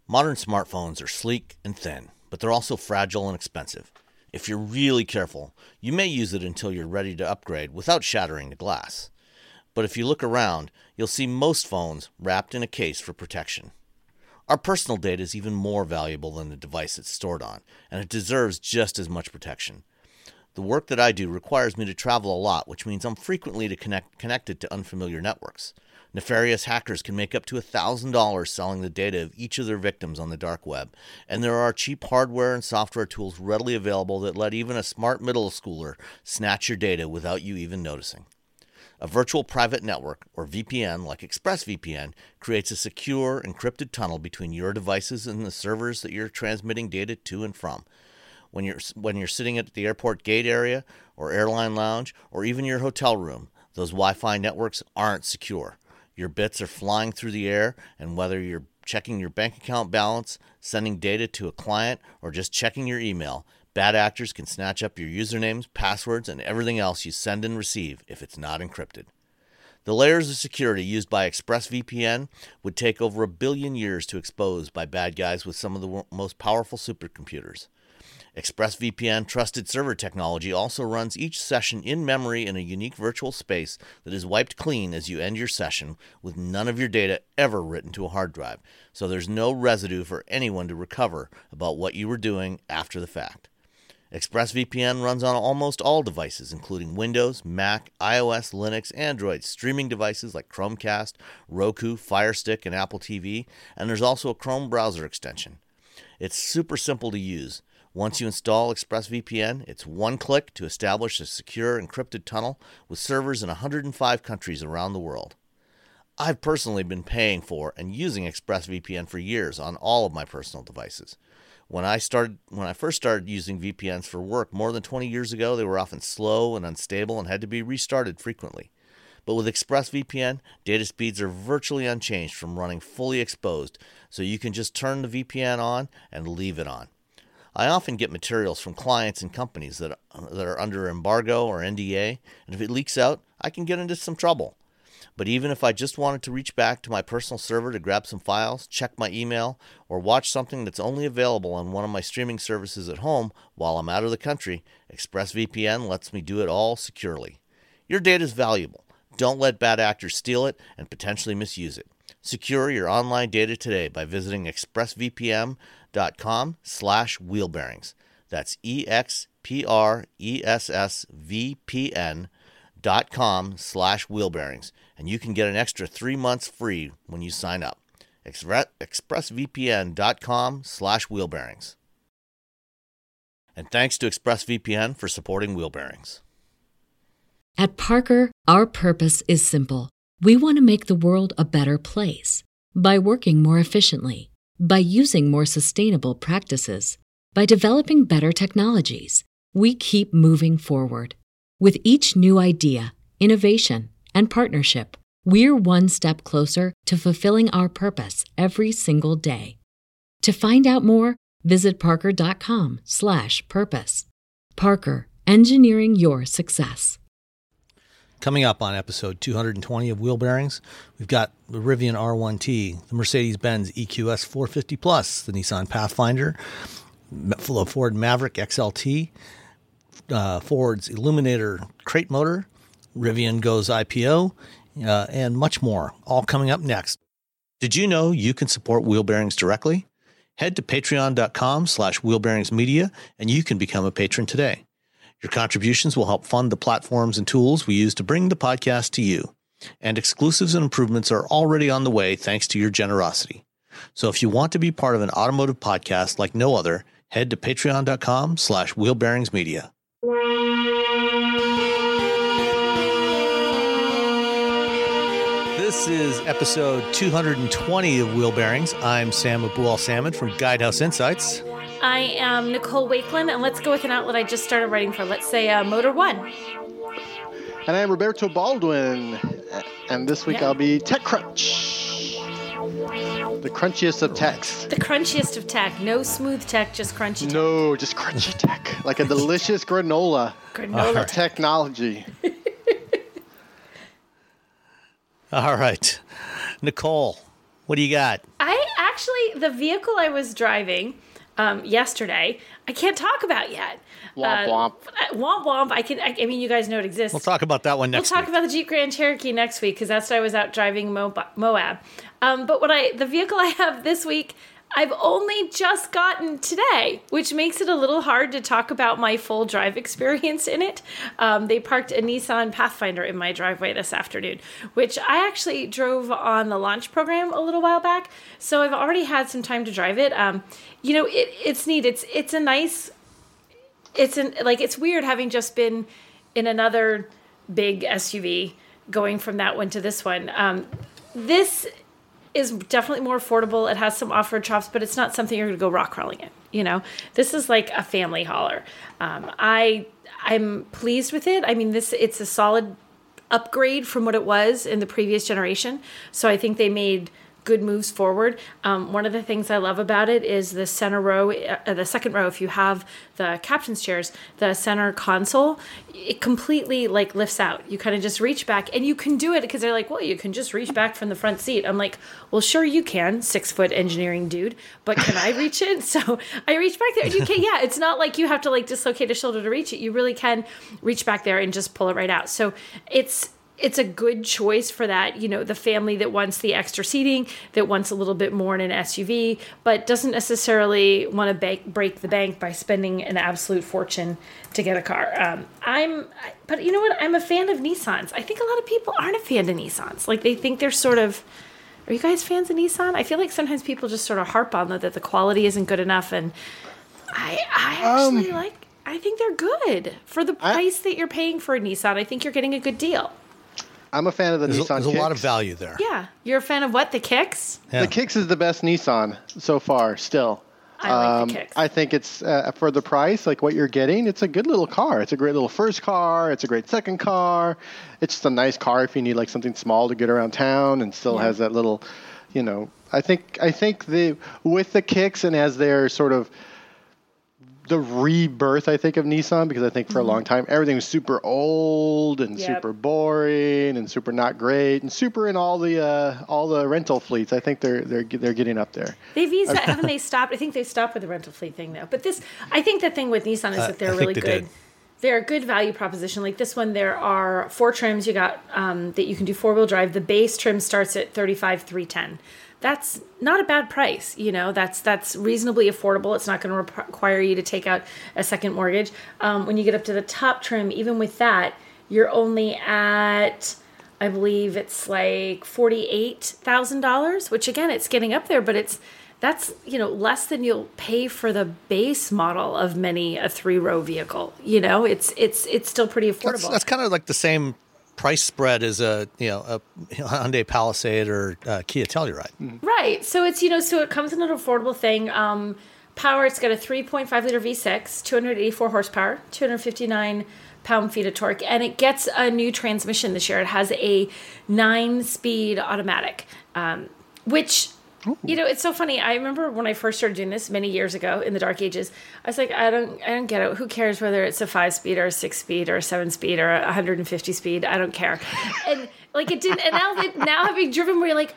Modern smartphones are sleek and thin, but they're also fragile and expensive. If you're really careful, you may use it until you're ready to upgrade without shattering the glass. But if you look around, you'll see most phones wrapped in a case for protection. Our personal data is even more valuable than the device it's stored on, and it deserves just as much protection. The work that I do requires me to travel a lot, which means I'm frequently connected to unfamiliar networks. Nefarious hackers can make up to $1,000 selling the data of each of their victims on the dark web, and there are cheap hardware and software tools readily available that let even a smart middle schooler snatch your data without you even noticing. A virtual private network, or VPN, like ExpressVPN, creates a secure, encrypted tunnel between your devices and the servers that you're transmitting data to and from. When you're sitting at the airport gate area, or airline lounge, or even your hotel room, those Wi-Fi networks aren't secure. Your bits are flying through the air, and whether you're checking your bank account balance, sending data to a client, or just checking your email, bad actors can snatch up your usernames, passwords, and everything else you send and receive if it's not encrypted. The layers of security used by ExpressVPN would take over 1 billion years to expose by bad guys with some of the most powerful supercomputers. ExpressVPN trusted server technology also runs each session in memory in a unique virtual space that is wiped clean as you end your session, with none of your data ever written to a hard drive, so there's no residue for anyone to recover about what you were doing after the fact. ExpressVPN runs on almost all devices, including Windows, Mac, iOS, Linux, Android, streaming devices like Chromecast, Roku, Fire Stick, and Apple TV, and there's also a Chrome browser extension. It's super simple to use. Once you install ExpressVPN, it's one click to establish a secure encrypted tunnel with servers in 105 countries around the world. I've personally been paying for and using ExpressVPN for years on all of my personal devices. When I first started using VPNs for work more than 20 years ago, they were often slow and unstable and had to be restarted frequently. But with ExpressVPN, data speeds are virtually unchanged from running fully exposed, so you can just turn the VPN on and leave it on. I often get materials from clients and companies that are under embargo or NDA, and if it leaks out, I can get into some trouble. But even if I just wanted to reach back to my personal server to grab some files, check my email, or watch something that's only available on one of my streaming services at home while I'm out of the country, ExpressVPN lets me do it all securely. Your data is valuable. Don't let bad actors steal it and potentially misuse it. Secure your online data today by visiting expressvpn.com/wheelbearings. That's expressvpn.com/wheelbearings, and you can get an extra 3 months free when you sign up. expressvpn.com/wheelbearings. And thanks to ExpressVPN for supporting Wheelbearings. At Parker, our purpose is simple. We want to make the world a better place by working more efficiently, by using more sustainable practices, by developing better technologies. We keep moving forward. With each new idea, innovation, and partnership, we're one step closer to fulfilling our purpose every single day. To find out more, visit parker.com/purpose. Parker, engineering your success. Coming up on episode 220 of Wheel Bearings, we've got the Rivian R1T, the Mercedes-Benz EQS 450 Plus, the Nissan Pathfinder, the Ford Maverick XLT, Ford's Illuminator crate motor, Rivian goes IPO, and much more, all coming up next. Did you know you can support Wheel Bearings directly? Head to patreon.com/wheelbearingsmedia and you can become a patron today. Your contributions will help fund the platforms and tools we use to bring the podcast to you. And exclusives and improvements are already on the way thanks to your generosity. So if you want to be part of an automotive podcast like no other, head to patreon.com/wheelbearingsmedia. This is episode 220 of Wheel Bearings. I'm Sam Abu-Al-Samad from Guidehouse Insights. I am Nicole Wakeland, and let's go with an outlet I just started writing for. Let's say Motor One. And I am Roberto Baldwin, and this week I'll be TechCrunch, the crunchiest of techs. The crunchiest of tech. No smooth tech, just crunchy tech. No, just crunchy tech, like a delicious granola. Granola technology. All right. Nicole, what do you got? I actually, the vehicle I was driving yesterday, I can't talk about yet. Womp womp. Womp womp. I mean, you guys know it exists. We'll talk about that one next week. We'll talk about the Jeep Grand Cherokee next week because that's what I was out driving Moab. But the vehicle I have this week, I've only just gotten today, which makes it a little hard to talk about my full drive experience in it. They parked a Nissan Pathfinder in my driveway this afternoon, which I actually drove on the launch program a little while back. So I've already had some time to drive it. It's neat. It's a nice, it's weird having just been in another big SUV going from that one to this one. This is definitely more affordable. It has some off-road chops, but it's not something you're going to go rock crawling in. This is like a family hauler. I'm pleased with it. I mean, it's a solid upgrade from what it was in the previous generation. So I think they made good moves forward. One of the things I love about it is the center row, the second row, if you have the captain's chairs, the center console, it completely lifts out. You kind of just reach back and you can do it because they're like, well, you can just reach back from the front seat. I'm like, well, sure you can, 6-foot engineering dude, but can I reach it? So I reach back there and you can, it's not like you have to dislocate a shoulder to reach it. You really can reach back there and just pull it right out. So it's a good choice for that, the family that wants the extra seating, that wants a little bit more in an SUV, but doesn't necessarily want to break the bank by spending an absolute fortune to get a car. But you know what? I'm a fan of Nissans. I think a lot of people aren't a fan of Nissans. They think they're sort of, are you guys fans of Nissan? I feel like sometimes people just sort of harp on that the quality isn't good enough. And I actually I think they're good. For the price that you're paying for a Nissan, I think you're getting a good deal. I'm a fan of the Nissan Kicks. There's a lot of value there. Yeah. You're a fan of what? The Kicks? Yeah. The Kicks is the best Nissan so far, still. I like the Kicks. I think it's, for the price, what you're getting, it's a good little car. It's a great little first car. It's a great second car. It's just a nice car if you need, something small to get around town and still has that little, I think with the Kicks and as they're sort of the rebirth, I think, of Nissan, because I think for a long time everything was super old and super boring and super not great and super in all the rental fleets. I think they're getting up there. They've eased that, haven't they? Stopped. I think they've stopped with the rental fleet thing now. But I think the thing with Nissan is that they're really good. They're a good value proposition. Like this one, there are 4 trims you got that you can do 4-wheel drive. The base trim starts at $35,310. That's not a bad price. That's reasonably affordable. It's not going to require you to take out a second mortgage. When you get up to the top trim, even with that, you're only at, I believe it's $48,000, which again, it's getting up there, but that's less than you'll pay for the base model of many a 3-row vehicle. It's still pretty affordable. That's kind of like the same price spread as a Hyundai Palisade or Kia Telluride. Right. So it's so it comes in an affordable thing. Power, it's got a 3.5 liter V6, 284 horsepower, 259 pound-feet of torque, and it gets a new transmission this year. It has a 9-speed automatic, which it's so funny. I remember when I first started doing this many years ago in the dark ages, I was like, I don't get it. Who cares whether it's a 5-speed or a 6-speed or a 7-speed or a 150 speed? I don't care. And it didn't. And now having driven, where you're like,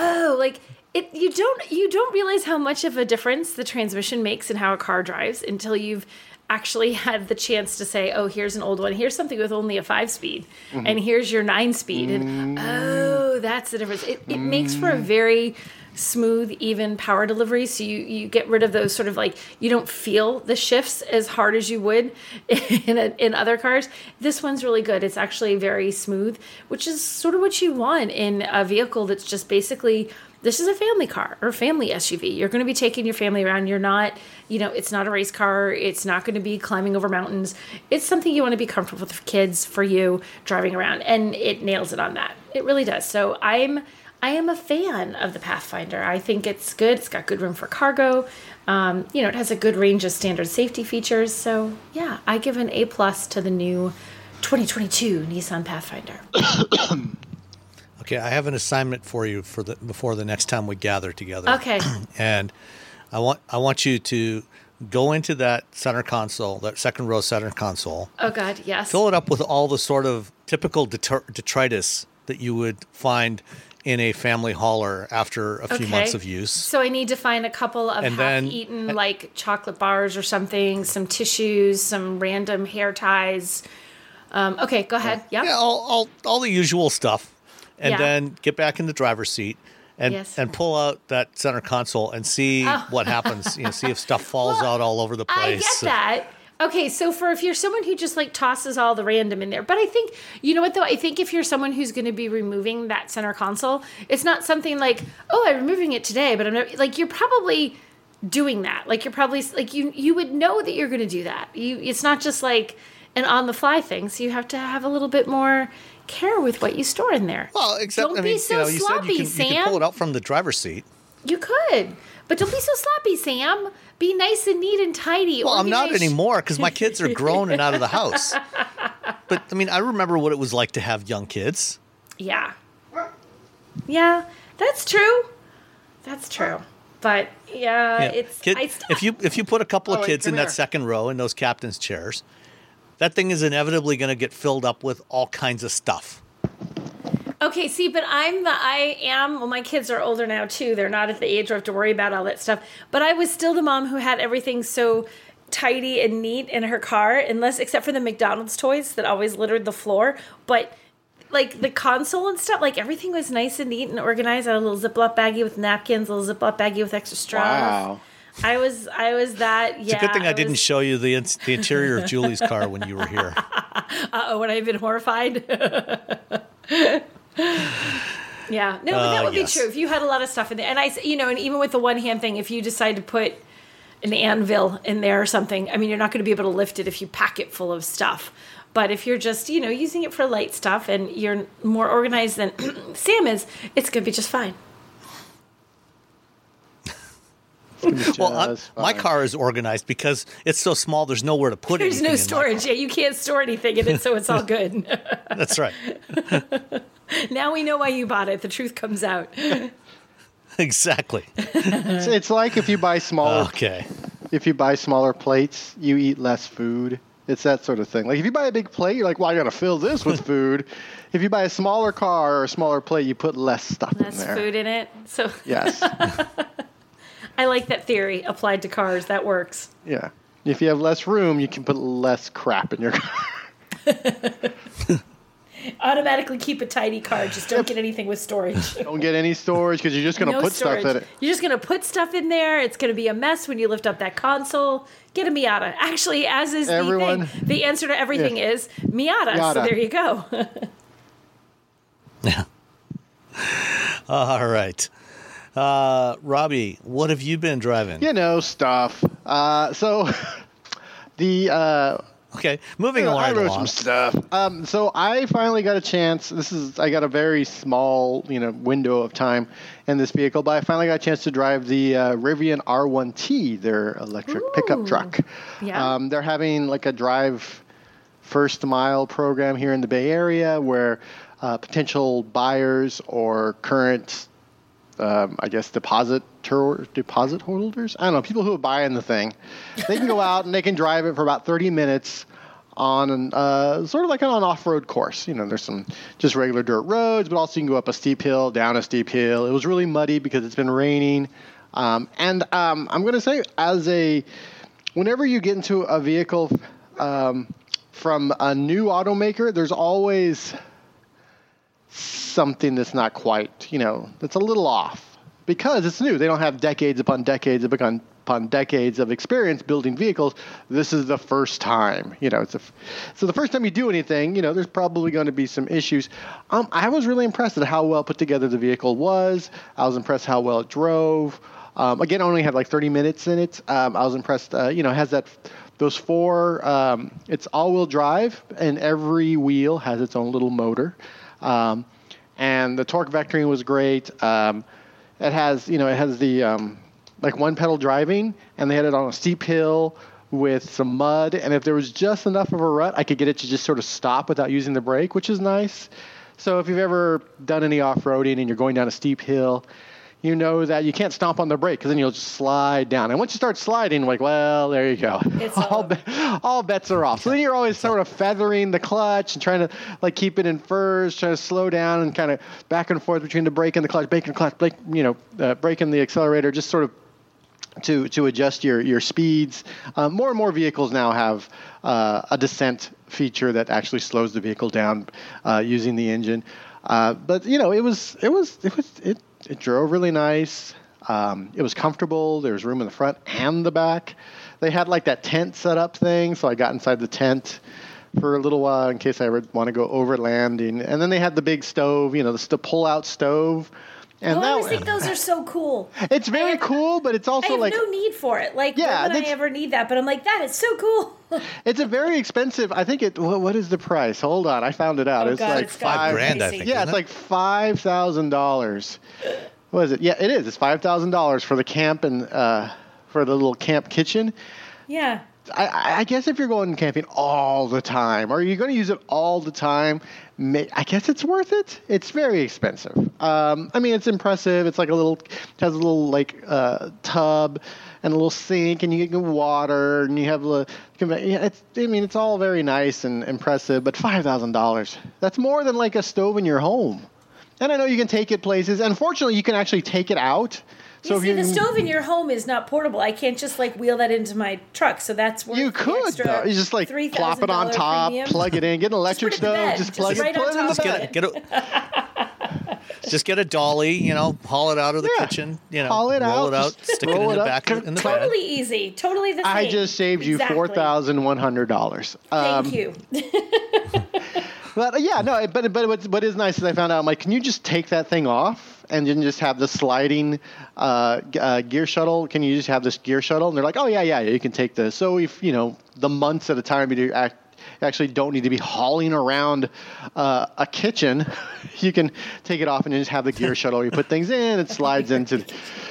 you don't realize how much of a difference the transmission makes in how a car drives until you've actually had the chance to say, oh, here's an old one. Here's something with only a 5-speed, and here's your 9-speed, and that's the difference. It makes for a very smooth, even power delivery. So you get rid of those sort of you don't feel the shifts as hard as you would in other cars. This one's really good. It's actually very smooth, which is sort of what you want in a vehicle that's just basically, this is a family car or family SUV. You're going to be taking your family around. You're not, it's not a race car. It's not going to be climbing over mountains. It's something you want to be comfortable with for kids, for you, driving around. And it nails it on that. It really does. So I am a fan of the Pathfinder. I think it's good. It's got good room for cargo. It has a good range of standard safety features. So yeah, I give an A+ to the new 2022 Nissan Pathfinder. Okay, I have an assignment for you before the next time we gather together. Okay. And I want you to go into that center console, that second row center console. Oh God, yes. Fill it up with all the sort of typical detritus that you would find in a family hauler after a few months of use. So I need to find a couple of half-eaten, like chocolate bars or something, some tissues, some random hair ties. Okay, go ahead. Yep. Yeah, all the usual stuff. And then get back in the driver's seat and pull out that center console and see what happens. See if stuff falls out all over the place. I get that. Okay, so if you're someone who just like tosses all the random in there, but I think, you know what though? I think if you're someone who's going to be removing that center console, it's not something like, oh, I'm removing it today, but I'm not, like, you're probably doing that. Like, you're probably, like, you would know that you're going to do that. It's not just like an on the fly thing, so you have to have a little bit more care with what you store in there. Well, except, don't be so sloppy, you Sam. You can pull it out from the driver's seat. You could, but don't be so sloppy, Sam. Be nice and neat and tidy. Well, I'm not anymore because my kids are grown and out of the house. But, I mean, I remember what it was like to have young kids. Yeah. Yeah, that's true. That's true. But, it's... If you put a couple of kids in that second row in those captain's chairs, that thing is inevitably going to get filled up with all kinds of stuff. Okay, see, but well, my kids are older now, too. They're not at the age where I have to worry about all that stuff. But I was still the mom who had everything so tidy and neat in her car, except for the McDonald's toys that always littered the floor. But, like, the console and stuff, like, everything was nice and neat and organized. I had a little Ziploc baggie with napkins, a little Ziploc baggie with extra straws. Wow. I was that, It's a good thing I didn't show you the interior of Julie's car when you were here. Would I have been horrified? Yeah, no, but that would be true if you had a lot of stuff in there. And and even with the one hand thing, if you decide to put an anvil in there or something, I mean, you're not going to be able to lift it if you pack it full of stuff. But if you're just, using it for light stuff and you're more organized than Sam is, it's going to be just fine. Well, my car is organized because it's so small. There's nowhere to put it. There's no storage. Yeah, you can't store anything in it, so it's all good. That's right. Now we know why you bought it. The truth comes out. Exactly. It's like if you buy smaller. Okay. If you buy smaller plates, you eat less food. It's that sort of thing. Like if you buy a big plate, you're like, well, I got to fill this with food. If you buy a smaller car or a smaller plate, you put less stuff in there. Less food in it. So yes. I like that theory applied to cars. That works. Yeah. If you have less room, you can put less crap in your car. Automatically keep a tidy car. Just don't get anything with storage. Don't get any storage because you're just going to put storage. stuff in it. You're just going to put stuff in there. It's going to be a mess when you lift up that console. Get a Miata. Actually, as is the thing, the answer to everything is Miata. So there you go. Yeah. All right. Robbie, what have you been driving? Stuff. Okay, moving along. I wrote some stuff. So I finally got a chance. I got a very small, window of time in this vehicle, but I finally got a chance to drive the Rivian R1T, their electric pickup truck. Yeah. They're having like a drive first mile program here in the Bay Area where potential buyers or current deposit holders. I don't know, people who are buying the thing. They can go out and they can drive it for about 30 minutes on sort of like an off-road course. There's some just regular dirt roads, but also you can go up a steep hill, down a steep hill. It was really muddy because it's been raining. I'm going to say whenever you get into a vehicle from a new automaker, there's always something that's not quite, that's a little off because it's new. They don't have decades upon decades upon decades of experience building vehicles. This is the first time, so the first time you do anything, there's probably going to be some issues. I was really impressed at how well put together the vehicle was. I was impressed how well it drove. Again, I only had like 30 minutes in it. I was impressed, it has those four, it's all-wheel drive and every wheel has its own little motor. And the torque vectoring was great. It has the like one pedal driving, and they had it on a steep hill with some mud. And if there was just enough of a rut, I could get it to just sort of stop without using the brake, which is nice. So if you've ever done any off-roading and you're going down a steep hill, you know that you can't stomp on the brake because then you'll just slide down. And once you start sliding, like, well, there you go. All bets are off. So then you're always sort of feathering the clutch and trying to like keep it in first, trying to slow down and kind of back and forth between the brake and the clutch, brake and the accelerator, just sort of to adjust your speeds. More and more vehicles now have a descent feature that actually slows the vehicle down using the engine. But it drove really nice. It was comfortable. There was room in the front and the back. They had like that tent set up thing, so I got inside the tent for a little while in case I ever want to go overlanding. And then they had the big stove, the pull-out stove. And I always think those are so cool. It's very cool, but it's also I have no need for it. Like, when would I ever need that? But I'm like, that is so cool. It's a very expensive. I think what is the price? Hold on, I found it out. Oh, it's God, like $5,000, I think. Yeah, it's like $5,000. What is it? Yeah, it is. It's $5,000 for the camp and for the little camp kitchen. Yeah. I guess if you're going camping all the time, or you're going to use it all the time, I guess it's worth it. It's very expensive. It's impressive. It's like it has a little like tub and a little sink, and you get water, and you have it's all very nice and impressive. But $5,000, that's more than like a stove in your home. And I know you can take it places. Unfortunately, you can actually take it out. So the stove in your home is not portable. I can't just like wheel that into my truck. So that's worth you could though. You just like plop it on top, premium. Plug it in, get an electric stove, just plug it, put it in the bed. Just get a dolly, haul it out of the kitchen, haul it roll out, it out, stick it in the back in the bed. Totally easy, totally the same. I just saved you $4,100. Thank you. But what is nice is I found out, I'm like, can you just take that thing off and then just have the sliding gear shuttle? Can you just have this gear shuttle? And they're like, oh, yeah, you can take this. So if, the months at a time you actually don't need to be hauling around a kitchen, you can take it off and just have the gear shuttle. You put things in, it slides into.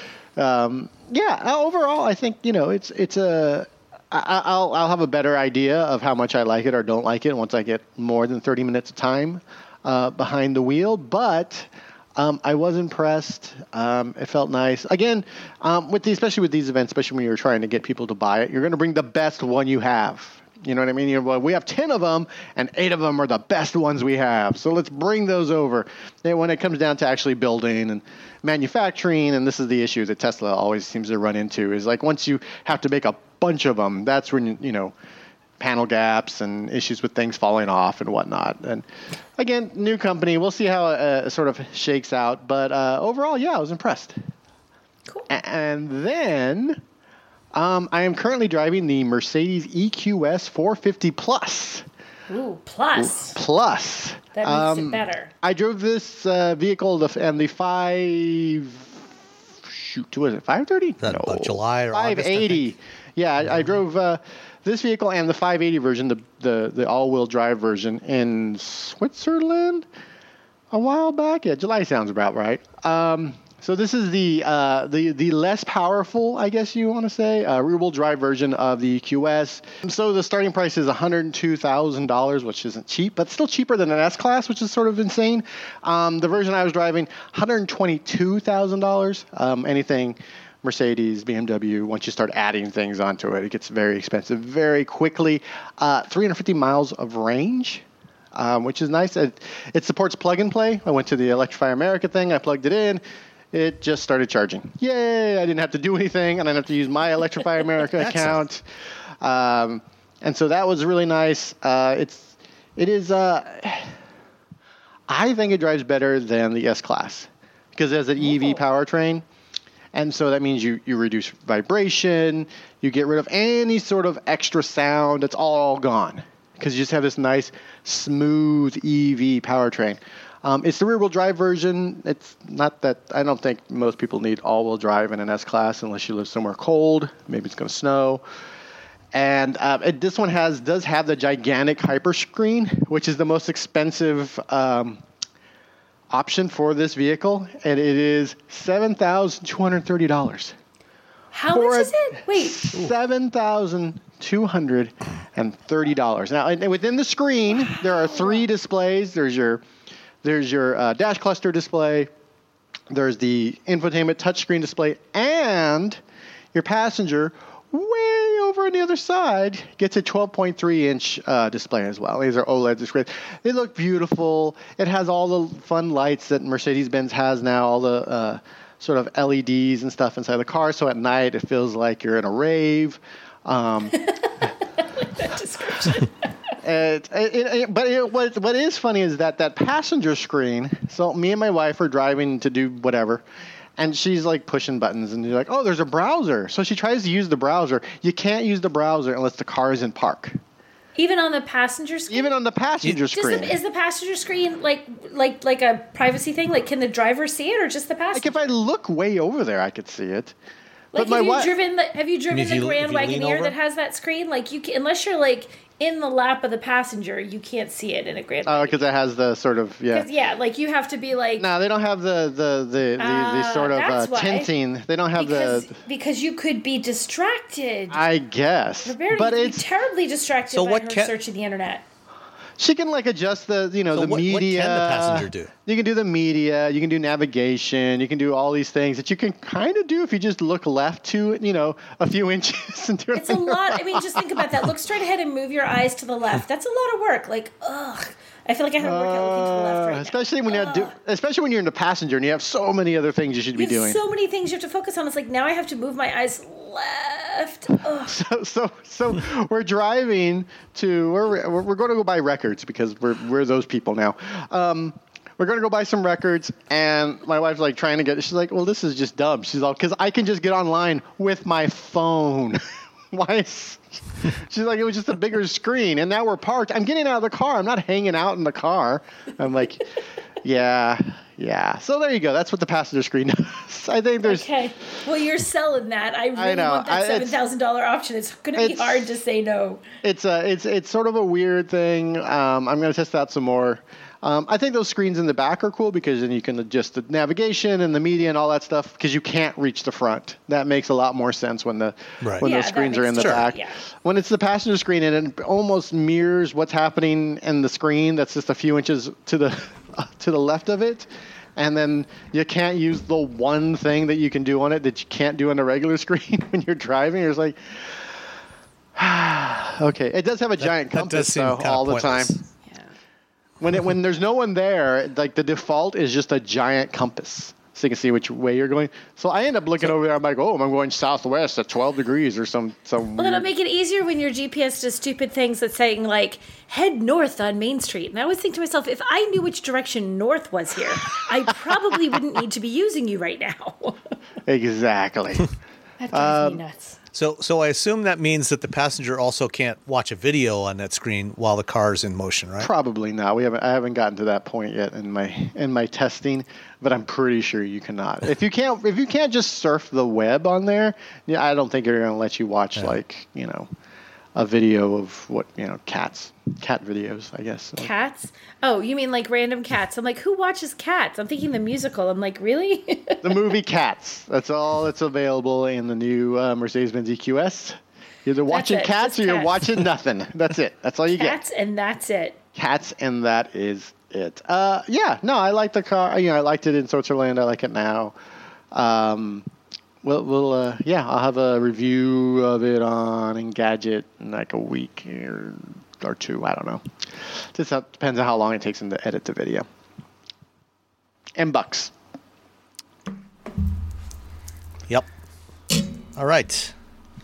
Overall, I think, it's a. I'll have a better idea of how much I like it or don't like it once I get more than 30 minutes of time behind the wheel. But I was impressed. It felt nice. Again, especially with these events, especially when you're trying to get people to buy it, you're going to bring the best one you have. You know what I mean? We have 10 of them, and 8 of them are the best ones we have. So let's bring those over. And when it comes down to actually building and manufacturing, and this is the issue that Tesla always seems to run into, is like once you have to make a bunch of them, that's when, panel gaps and issues with things falling off and whatnot. And again, new company. We'll see how it sort of shakes out. But overall, I was impressed. Cool. And then I am currently driving the Mercedes EQS 450 Plus. Ooh, plus. Plus. That makes it better. I drove this vehicle and the 530? No. About July or 580. August, Yeah, I drove this vehicle and the 580 version, the all-wheel drive version, in Switzerland a while back. Yeah, July sounds about right. So this is the less powerful, I guess you want to say, rear-wheel drive version of the EQS. So the starting price is $102,000, which isn't cheap, but still cheaper than an S-Class, which is sort of insane. The version I was driving, $122,000. Anything Mercedes, BMW, once you start adding things onto it, it gets very expensive very quickly. 350 miles of range. Which is nice. It supports plug and play. I went to the Electrify America thing. I plugged it in. It just started charging. Yay! I didn't have to do anything. I didn't have to use my Electrify America account. And so that was really nice. It is. I think it drives better than the S-Class because it has an EV powertrain. And so that means you reduce vibration. You get rid of any sort of extra sound. It's all gone because you just have this nice, smooth EV powertrain. It's the rear-wheel drive version. It's not that I don't think most people need all-wheel drive in an S-Class unless you live somewhere cold. Maybe it's going to snow. And this one does have the gigantic Hyperscreen, which is the most expensive option for this vehicle, and it is $7,230. How much is it? Wait, $7,230. Now, within the screen, there are 3 displays. There's your dash cluster display. There's the infotainment touchscreen display, and your passenger way over on the other side gets a 12.3-inch display as well. These are OLED displays. They look beautiful. It has all the fun lights that Mercedes-Benz has now, all the sort of LEDs and stuff inside the car. So at night, it feels like you're in a rave. I like that description. What is funny is that passenger screen. So me and my wife are driving to do whatever, and she's like pushing buttons, and you're like, oh, there's a browser. So she tries to use the browser. You can't use the browser unless the car is in park. Even on the passenger screen? Even on the passenger screen. Is the passenger screen like a privacy thing? Like, can the driver see it, or just the passenger? Like, if I look way over there, I could see it. Like, have you driven the Grand Wagoneer that has that screen? Like, you can, unless you're like in the lap of the passenger, you can't see it in a Grand Wagoneer. Oh, because it has the sort of like you have to be like. No, they don't have the sort of tinting. They don't have because you could be distracted. I guess, but it's terribly distracted by her searching the internet. She can like adjust the the media. What can the passenger do? You can do the media. You can do navigation. You can do all these things that you can kind of do if you just look left to a few inches. And it's a lot. I mean, just think about that. Look straight ahead and move your eyes to the left. That's a lot of work. Like, ugh. I feel like I have to work out looking to the left right now. Especially when you're in the passenger and you have so many other things you should be doing. So many things you have to focus on. It's like now I have to move my eyes left. So we're driving to we're going to go buy records because we're those people now. We're going to go buy some records, and my wife's like trying to get. She's like, "Well, this is just dumb." She's all, "Because I can just get online with my phone." Why? She's like, it was just a bigger screen, and now we're parked. I'm getting out of the car. I'm not hanging out in the car. I'm like, yeah. So there you go. That's what the passenger screen does. I think there's. Okay. Well, you're selling that. I really want that $7,000 option. It's going to be hard to say no. It's sort of a weird thing. I'm going to test out some more. I think those screens in the back are cool because then you can adjust the navigation and the media and all that stuff because you can't reach the front. That makes a lot more sense when the screens are in the back. Yeah. When it's the passenger screen and it almost mirrors what's happening in the screen that's just a few inches to the left of it. And then you can't use the one thing that you can do on it that you can't do on a regular screen when you're driving. You're just like, okay. It does have a giant compass though all the time. When there's no one there, like the default is just a giant compass, so you can see which way you're going. So I end up looking over there. I'm like, oh, I'm going southwest at 12 degrees or some. Well, that'll make it easier when your GPS does stupid things that's saying like head north on Main Street. And I always think to myself, if I knew which direction north was here, I probably wouldn't need to be using you right now. Exactly. That drives me nuts. So I assume that means that the passenger also can't watch a video on that screen while the car's in motion, right? Probably not. I haven't gotten to that point yet in my testing, but I'm pretty sure you cannot. If you can't just surf the web on there, I don't think they're going to let you watch a video of cat videos, I guess. Cats? Oh, you mean like random cats? I'm like, who watches Cats? I'm thinking the musical. I'm like, really? The movie Cats. That's all that's available in the new Mercedes-Benz EQS. You're either watching Cats or you're watching nothing. That's it. That's all you get. Cats and that's it. Cats and that is it. I like the car. I liked it in Switzerland. I like it now. I'll have a review of it on Engadget in like a week or two. I don't know. Just depends on how long it takes them to edit the video. And bucks. Yep. All right.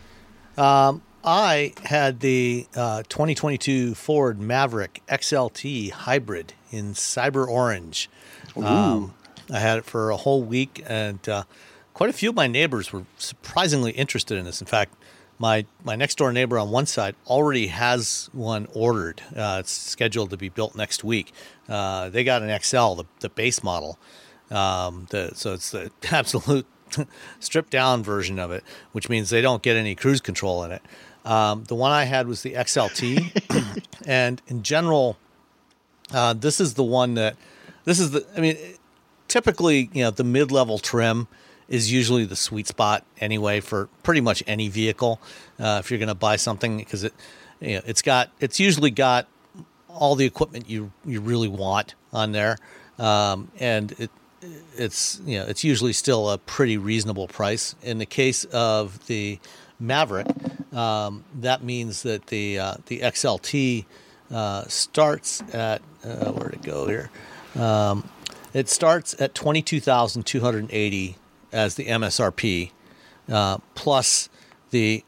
I had the 2022 Ford Maverick XLT Hybrid in Cyber Orange. I had it for a whole week, and quite a few of my neighbors were surprisingly interested in this. In fact, my next door neighbor on one side already has one ordered. It's scheduled to be built next week. They got an XL, the base model. So it's the absolute stripped down version of it, which means they don't get any cruise control in it. The one I had was the XLT, and in general, this is the one that typically, the mid-level trim is usually the sweet spot anyway for pretty much any vehicle. If you're going to buy something, because it's usually got all the equipment you really want on there, and it's it's usually still a pretty reasonable price. In the case of the Maverick, that means that the XLT starts at where'd it go here? It starts at $22,280 as the MSRP, plus the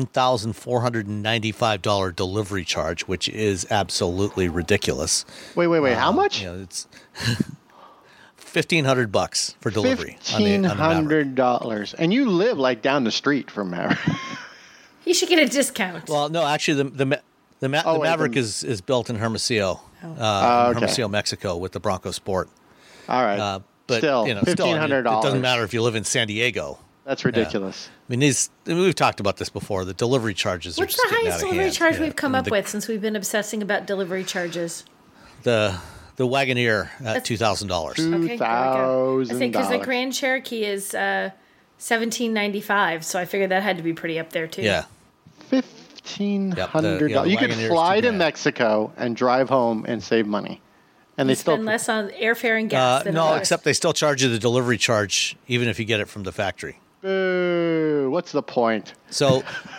$1,495 delivery charge, which is absolutely ridiculous. Wait. How much? It's $1,500 for delivery. $1,500, and you live like down the street from Maverick. He should get a discount. Well, no, actually, the Maverick is built in Hermosillo, Hermosillo, Mexico, with the Bronco Sport. All right, but still, $1,500. It doesn't matter if you live in San Diego. That's ridiculous. I mean, we've talked about this before. The delivery charges What's are just the highest delivery charge we've come up with since we've been obsessing about delivery charges? The Wagoneer at $2,000. Okay, I think because the Grand Cherokee is $1,795, so I figured that had to be pretty up there too. Yeah, $1,500. You could fly to Mexico and drive home and save money, and they spend less on airfare and gas. Than no, except they still charge you the delivery charge even if you get it from the factory. Boo! What's the point? So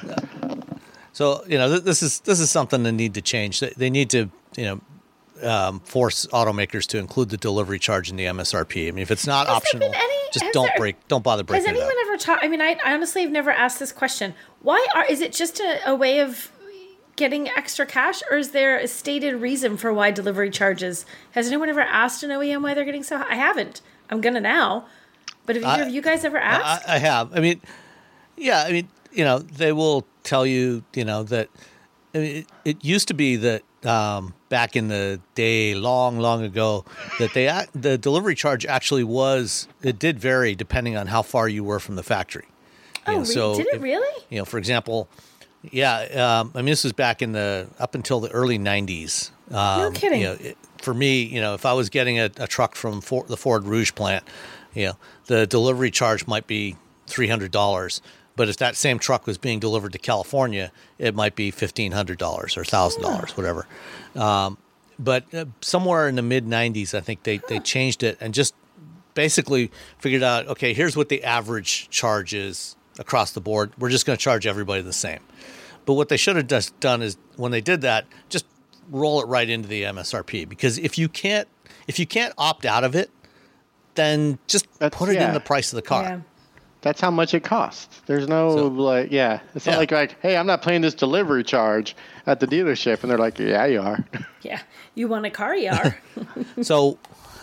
this is something they need to change. They need to force automakers to include the delivery charge in the MSRP. I mean, if it's not optional, just don't bother breaking it up. Has anyone ever talked? I mean, I honestly have never asked this question. Is it just a way of getting extra cash, or is there a stated reason for why delivery charges? Has anyone ever asked an OEM why they're getting so high? I haven't. I'm gonna now. But have either of you guys ever asked? I have. I mean, they will tell you, that it used to be that back in the day, long ago, that the delivery charge actually it did vary depending on how far you were from the factory. Did it really? For example, I mean, this was back up until the early 90s. No kidding. For me, if I was getting a truck from the Ford Rouge plant, the delivery charge might be $300. But if that same truck was being delivered to California, it might be $1,500 or $1,000, whatever. But somewhere in the mid-90s, I think they changed it and just basically figured out, okay, here's what the average charge is across the board. We're just going to charge everybody the same. But what they should have done is, when they did that, just roll it right into the MSRP. Because if you can't opt out of it, then just put it in the price of the car. Yeah. That's how much it costs. There's no it's not like, hey, I'm not paying this delivery charge at the dealership, and they're like, yeah, you are. Yeah, you want a car, you are. So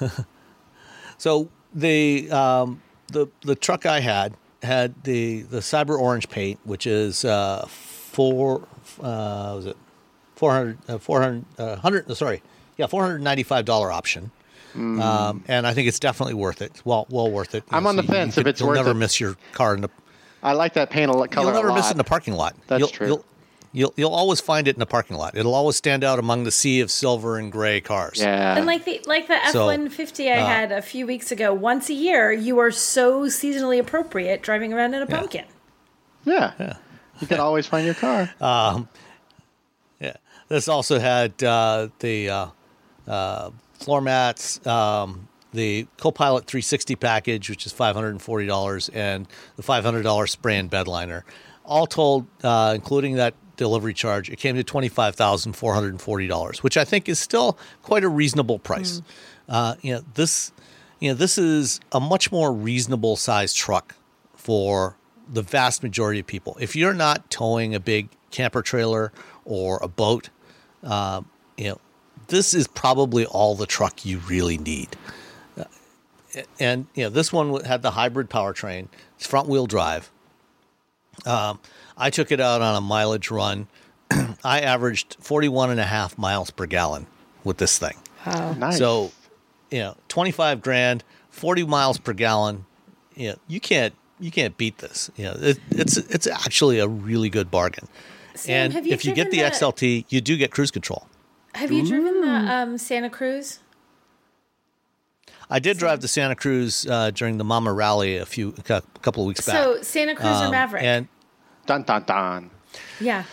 the truck I had the Cyber Orange paint, which is $495 option. And I think it's definitely worth it. Well worth it. I'm on the fence if it's worth it. You'll never miss your car in the. I like that paint color. You'll never miss it in the parking lot. That's true. You'll always find it in the parking lot. It'll always stand out among the sea of silver and gray cars. Yeah. And like the F-150 I had a few weeks ago. Once a year, you are so seasonally appropriate driving around in a pumpkin. Yeah. You can always find your car. This also had the floor mats, the Copilot 360 package, which is $540, and the $500 spray and bed liner. All told, including that delivery charge, it came to $25,440, which I think is still quite a reasonable price. This is a much more reasonable sized truck for the vast majority of people. If you're not towing a big camper trailer or a boat, this is probably all the truck you really need. And this one had the hybrid powertrain. It's front wheel drive. I took it out on a mileage run. I averaged 41.5 miles per gallon with this thing. Wow. Nice. So, $25,000, 40 miles per gallon. You can't beat this. It's actually a really good bargain. Sam, and if you get the XLT, you do get cruise control. Have you driven the Santa Cruz? I did drive the Santa Cruz during the Mama Rally a couple of weeks back. So Santa Cruz or Maverick? Dun dun dun. Yeah.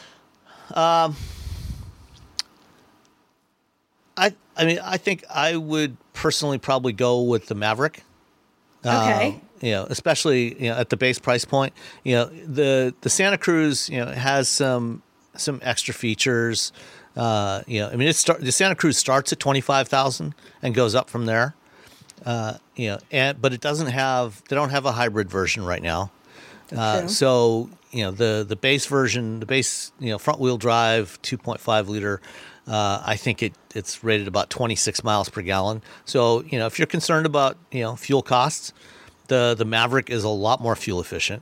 I think I would personally probably go with the Maverick. Okay. Especially at the base price point. The Santa Cruz has some extra features. The Santa Cruz starts at 25,000 and goes up from there. But it doesn't have. They don't have a hybrid version right now. So the base version, the base front wheel drive 2.5 liter. I think it's rated about 26 miles per gallon. So if you're concerned about fuel costs, the Maverick is a lot more fuel efficient.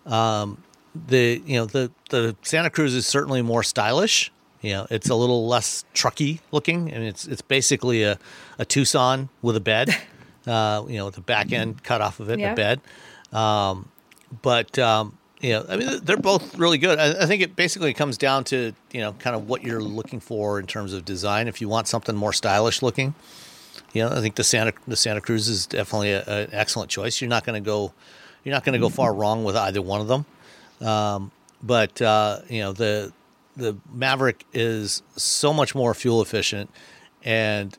The Santa Cruz is certainly more stylish. It's a little less trucky looking, and it's basically a Tucson with a bed. With the back end cut off of it, a bed. They're both really good. I think it basically comes down to, kind of what you're looking for in terms of design. If you want something more stylish looking, I think the Santa Cruz is definitely an excellent choice. You're not going to go far wrong with either one of them. The Maverick is so much more fuel efficient, and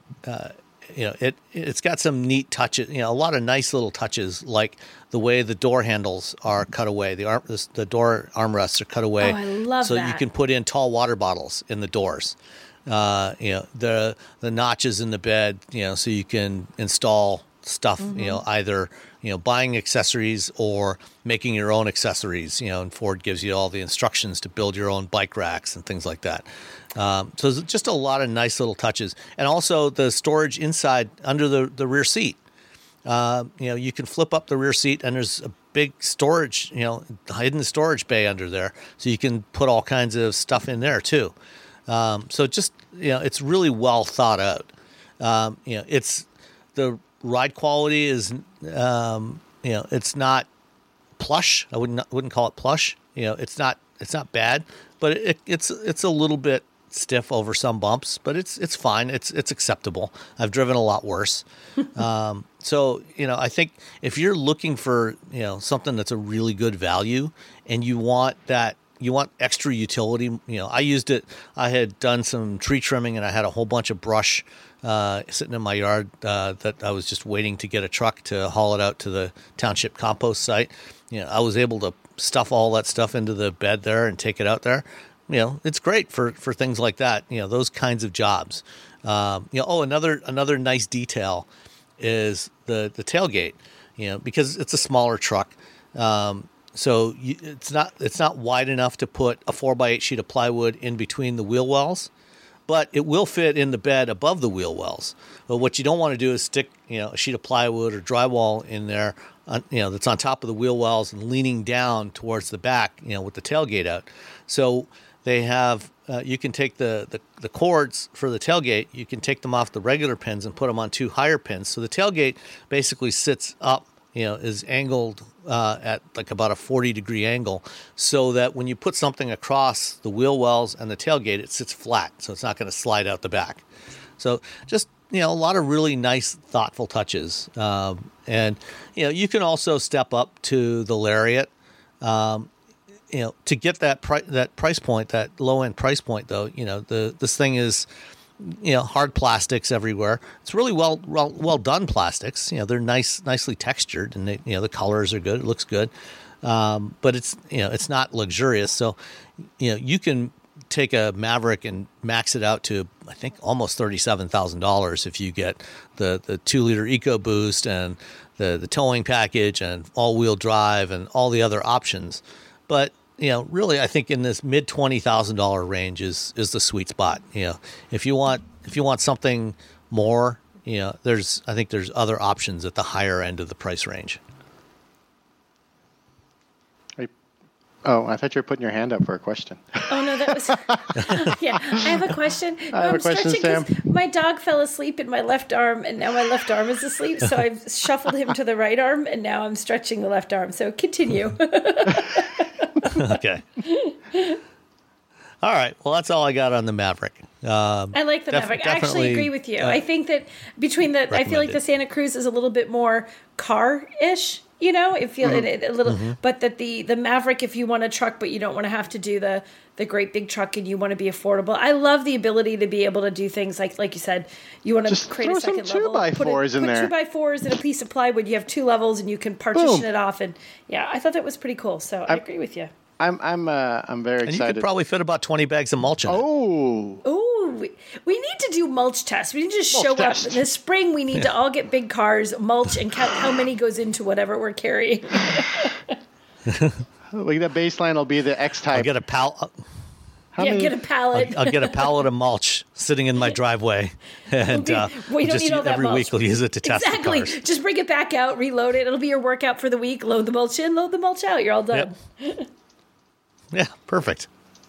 it's got some neat touches, a lot of nice little touches, like the way the door handles are cut away, the door armrests are cut away. Oh, I love so that. You can put in tall water bottles in the doors. The notches in the bed, so you can install stuff, either buying accessories or making your own accessories, and Ford gives you all the instructions to build your own bike racks and things like that. So there's just a lot of nice little touches, and also the storage inside under the rear seat. You can flip up the rear seat, and there's a big storage, hidden storage bay under there, so you can put all kinds of stuff in there too. So just it's really well thought out. It's the ride quality is it's not plush. I wouldn't call it plush. It's not bad, but it's a little bit stiff over some bumps, but it's fine. It's acceptable. I've driven a lot worse. So I think if you're looking for something that's a really good value, and you want extra utility, I used it. I had done some tree trimming, and I had a whole bunch of brush sitting in my yard that I was just waiting to get a truck to haul it out to the township compost site. I was able to stuff all that stuff into the bed there and take it out there. It's great for things like that. Those kinds of jobs. Another nice detail is the tailgate. Because it's a smaller truck. So it's not wide enough to put a 4x8 sheet of plywood in between the wheel wells, but it will fit in the bed above the wheel wells. But what you don't want to do is stick a sheet of plywood or drywall in there, that's on top of the wheel wells and leaning down towards the back, with the tailgate out. So they have you can take the cords for the tailgate, you can take them off the regular pins and put them on two higher pins. So the tailgate basically sits up, is angled at like about a 40-degree angle, so that when you put something across the wheel wells and the tailgate, it sits flat, so it's not going to slide out the back. So just a lot of really nice, thoughtful touches. And you can also step up to the Lariat. To get that price point, that low end price point, though, this thing is, hard plastics everywhere. It's really well done plastics. They're nicely textured, and the colors are good. It looks good, but it's not luxurious. So, you can take a Maverick and max it out to, I think, almost $37,000 if you get the 2-liter EcoBoost and the towing package and all-wheel drive and all the other options. But really, I think in this mid $20,000 range is the sweet spot. If you want something more, I think there's other options at the higher end of the price range. Oh, I thought you were putting your hand up for a question. Oh, no, that was... Yeah, I have a question. I have a question, Sam. My dog fell asleep in my left arm, and now my left arm is asleep, so I've shuffled him to the right arm, and now I'm stretching the left arm. So continue. Okay. All right. Well, that's all I got on the Maverick. I like the Maverick. I actually agree with you. I think that I feel like the Santa Cruz is a little bit more car-ish. You know, it feels a little, but that the Maverick, if you want a truck, but you don't want to have to do the great big truck and you want to be affordable. I love the ability to be able to do things like you said, you want to create a second level. Put 2x4s in there. 2x4s and a piece of plywood. You have 2 levels and you can partition it off. And yeah, I thought that was pretty cool. So I agree with you. I'm very excited. And you could probably fit about 20 bags of mulch in it. Oh, we need to do mulch tests. We need to just show up in the spring. We need to all get big cars, mulch, and count how many goes into whatever we're carrying. Like the baseline will be the X-Type. I'll get a pallet. Get a pallet. I'll get a pallet of mulch sitting in my driveway, and we don't need all that every mulch. week we'll use it to test the cars. Just bring it back out, reload it. It'll be your workout for the week. Load the mulch in, load the mulch out. You're all done. Yep. Yeah, perfect.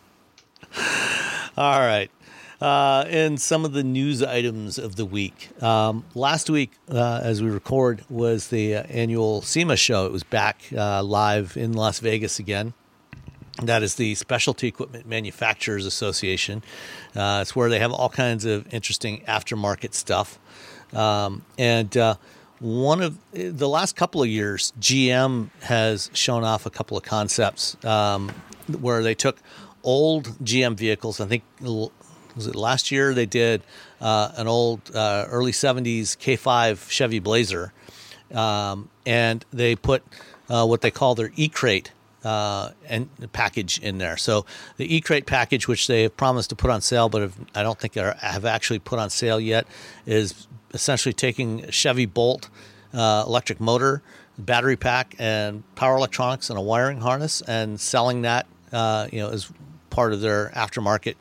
All right. And some of the news items of the week. Last week, as we record, was the annual SEMA show. It was back live in Las Vegas again. That is the Specialty Equipment Manufacturers Association. It's where they have all kinds of interesting aftermarket stuff. And one of the last couple of years, GM has shown off a couple of concepts where they took old GM vehicles. I think, was it last year they did an old early 70s K5 Chevy Blazer, and they put what they call their E-Crate and package in there. So the E-Crate package, which they have promised to put on sale, but I don't think have actually put on sale yet, is essentially taking a Chevy Bolt electric motor, battery pack, and power electronics and a wiring harness, and selling that as part of their aftermarket.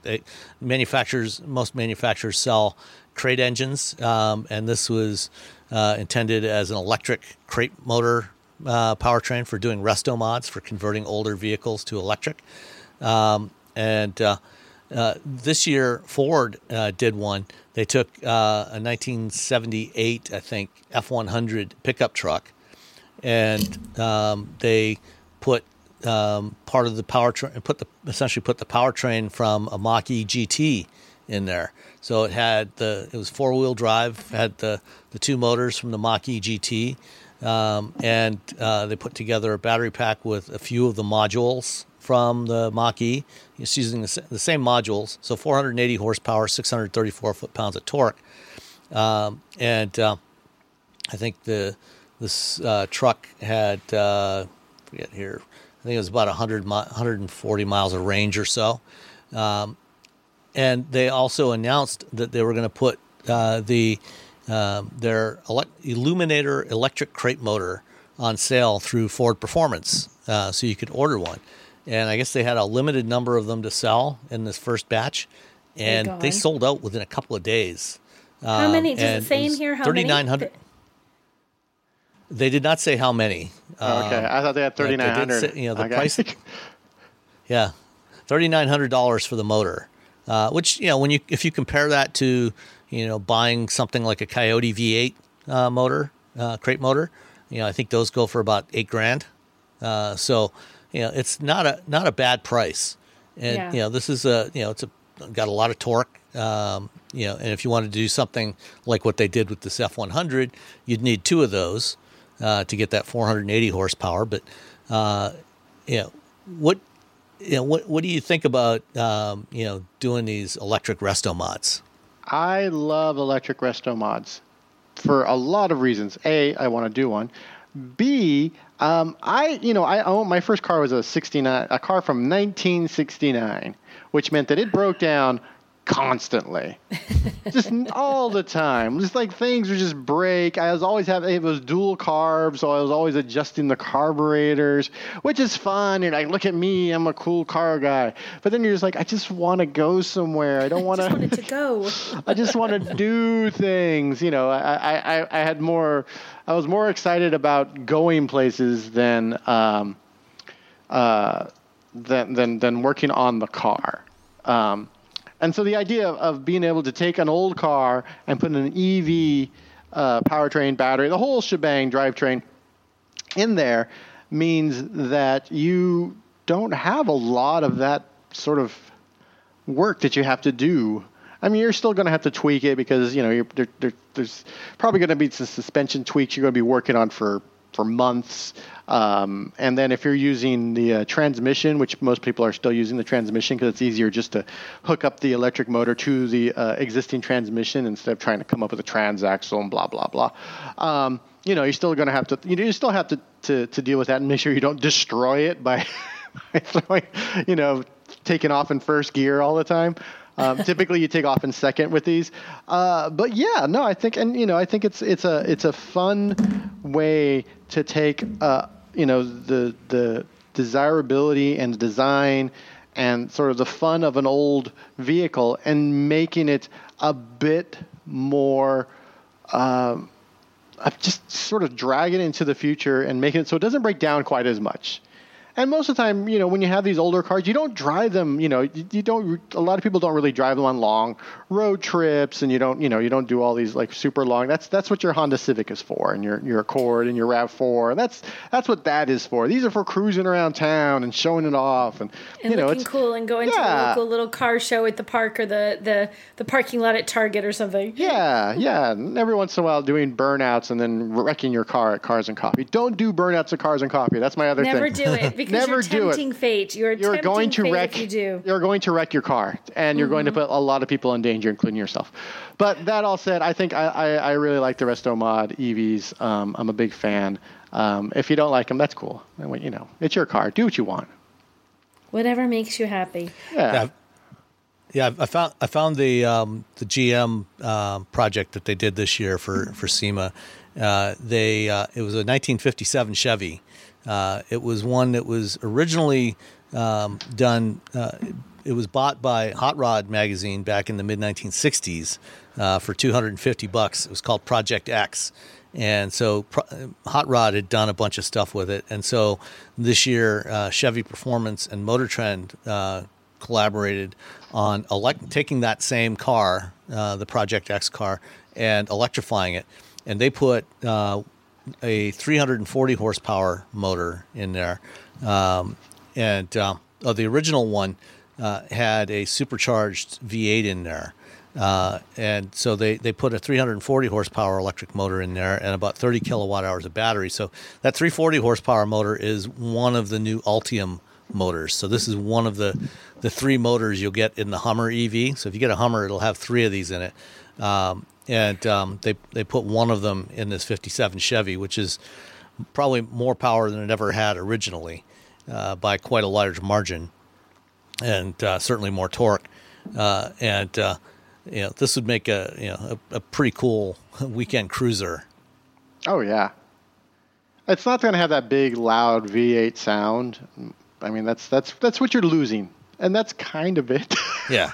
Most manufacturers sell crate engines, and this was intended as an electric crate motor powertrain for doing resto mods for converting older vehicles to electric. This year, Ford did one. They took a 1978, I think, F-100 pickup truck, and they put part of the powertrain, essentially put the powertrain from a Mach-E GT in there. So it was 4-wheel drive, had the 2 motors from the Mach-E GT, and they put together a battery pack with a few of the modules from the Mach-E. It's using the same modules, so 480 horsepower, 634 foot-pounds of torque. I think this truck had, forget here, I think it was about 140 miles of range or so. And they also announced that they were going to put their Illuminator electric crate motor on sale through Ford Performance, so you could order one. And I guess they had a limited number of them to sell in this first batch, and they sold out within a couple of days. How many? Does it say in here how many? 3,900. They did not say how many. Okay, I thought they had 3,900. The price. Yeah, $3,900 for the motor, which if you compare that to buying something like a Coyote V8 motor, crate motor, I think those go for about $8,000. So it's not a bad price, and this is it's got a lot of torque. And if you wanted to do something like what they did with this F-100, you'd need 2 of those to get that 480 horsepower. But what do you think about doing these electric resto mods? I love electric resto mods for a lot of reasons. A, I want to do one. B, I own, my first car was a car from 1969, which meant that it broke down constantly, just all the time. Just like things would just break. It was dual carb, so I was always adjusting the carburetors, which is fun. You're like, look at me, I'm a cool car guy. But then you're just like, I just want to go somewhere. I don't want to. I just wanted to go. I just want to do things. I was more excited about going places than working on the car. And so the idea of being able to take an old car and put an EV powertrain, battery, the whole shebang, drivetrain in there means that you don't have a lot of that sort of work that you have to do. I mean, you're still going to have to tweak it because, there's probably going to be some suspension tweaks you're going to be working on for for months. And then if you're using the transmission, which most people are still using the transmission because it's easier just to hook up the electric motor to the existing transmission instead of trying to come up with a transaxle and blah, blah, blah. You're still going to have to, you still have to deal with that and make sure you don't destroy it by throwing, taking off in first gear all the time. Typically, you take off in second with these, but yeah, no, I think, I think it's a fun way to take, the desirability and design and sort of the fun of an old vehicle and making it a bit more, just sort of drag it into the future and making it so it doesn't break down quite as much. And most of the time, when you have these older cars, you don't drive them, you don't, a lot of people don't really drive them on long road trips, and you don't do all these like super long. That's what your Honda Civic is for, and your Accord and your RAV4. That's what that is for. These are for cruising around town and showing it off, and looking cool and going to the local little car show at the park or the parking lot at Target or something. Yeah. And every once in a while doing burnouts and then wrecking your car at Cars and Coffee. Don't do burnouts at Cars and Coffee. That's my other thing. Never do it. Because Never you're tempting fate. You're going to fate wreck. If you do. You're going to wreck your car, and you're going to put a lot of people in danger, including yourself. But that all said, I think I really like the Resto Mod EVs. I'm a big fan. If you don't like them, that's cool. It's your car. Do what you want. Whatever makes you happy. Yeah. I found the GM project that they did this year for SEMA. It was a 1957 Chevy. It was one that was originally done. It was bought by Hot Rod magazine back in the mid 1960s for $250. It was called Project X, and so Hot Rod had done a bunch of stuff with it. And so this year, Chevy Performance and Motor Trend collaborated on taking that same car, the Project X car, and electrifying it. And they put a 340 horsepower motor in there. The original one had a supercharged V8 in there. And so they put a 340 horsepower electric motor in there and about 30 kilowatt hours of battery. So that 340 horsepower motor is one of the new Ultium motors. So this is one of the three motors you'll get in the Hummer EV. So if you get a Hummer, it'll have three of these in it. They put one of them in this 57 Chevy, which is probably more power than it ever had originally, by quite a large margin, and certainly more torque. This would make a pretty cool weekend cruiser. Oh yeah, it's not going to have that big loud V8 sound. I mean, that's what you're losing, and that's kind of it. Yeah.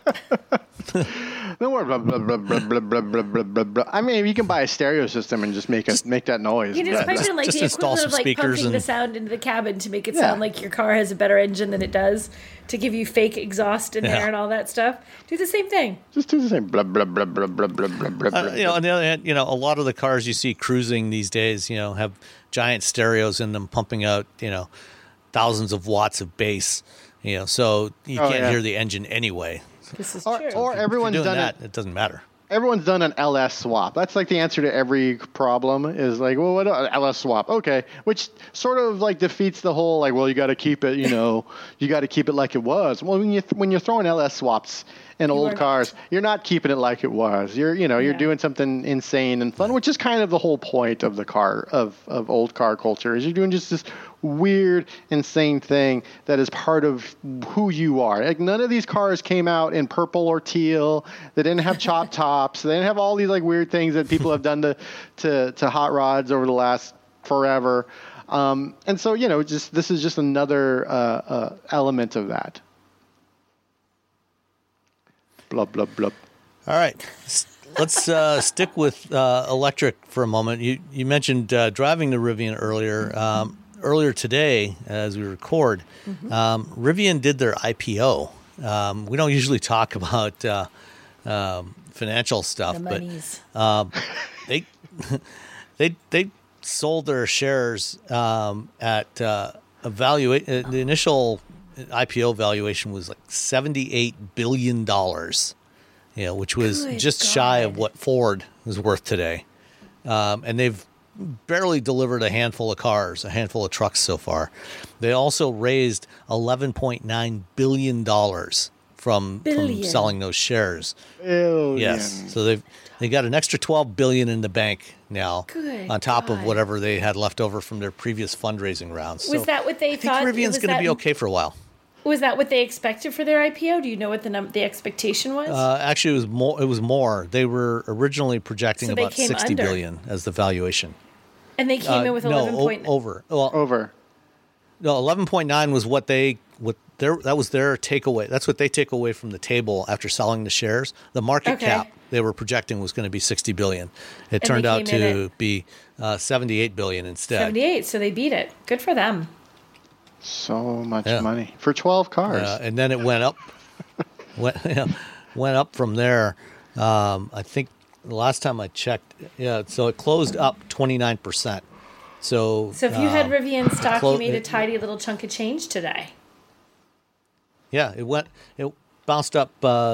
No more blah blah blah blah blah blah blah blah blah. I mean, you can buy a stereo system and just make that noise. You just pipe in like the equivalent of like pumping the sound into the cabin to make it sound like your car has a better engine than it does, to give you fake exhaust in there and all that stuff. Do the same thing. Just do the same blah blah blah blah blah blah blah blah. On the other hand, a lot of the cars you see cruising these days, have giant stereos in them pumping out, thousands of watts of bass. So you can't hear the engine anyway. This is true. Or everyone's done that. It doesn't matter. Everyone's done an LS swap. That's like the answer to every problem is like, well, what LS swap? Okay, which sort of like defeats the whole like, well, you got to keep it, you got to keep it like it was. Well, when you're throwing LS swaps in old cars, you're not keeping it like it was. You're doing something insane and fun, which is kind of the whole point of the car of old car culture. Is you're doing just this weird, insane thing that is part of who you are. Like none of these cars came out in purple or teal. They didn't have chop tops. They didn't have all these like weird things that people have done to hot rods over the last forever. And so this is just another element of that. Blub blub blub. All right. Let's stick with electric for a moment. You mentioned driving the Rivian earlier. Earlier today, as we record, Rivian did their IPO. We don't usually talk about financial stuff, but they sold their shares at the initial IPO valuation was like $78 billion, which was just shy of what Ford is worth today. And they've barely delivered a handful of cars, a handful of trucks so far. They also raised $11.9 billion from selling those shares. Billion. Yes. So they got an extra $12 billion in the bank now, Good on top of God. whatever they had left over from their previous fundraising rounds. Was So that what they I think thought? Rivian's Was going to that- be okay for a while. Was that what they expected for their IPO? Do you know what the expectation was? Actually, it was more. It was more. They were originally projecting So they about came $60 under. billion as the valuation. and they came in with 11 point. Over. Well, Over. no, 11.9 was that was their takeaway. That's what they take away from the table after selling the shares. The market Okay. cap they were projecting was going to be $60 billion. It And turned they out came in to be $78 billion instead. 78, so they beat it. Good for them. So much Yeah. money for 12 cars. And then it went up, went up from there. I think the last time I checked, so it closed up 29%. So So if you had Rivian stock, you clo- made a it- tidy little chunk of change today. yeah, it bounced up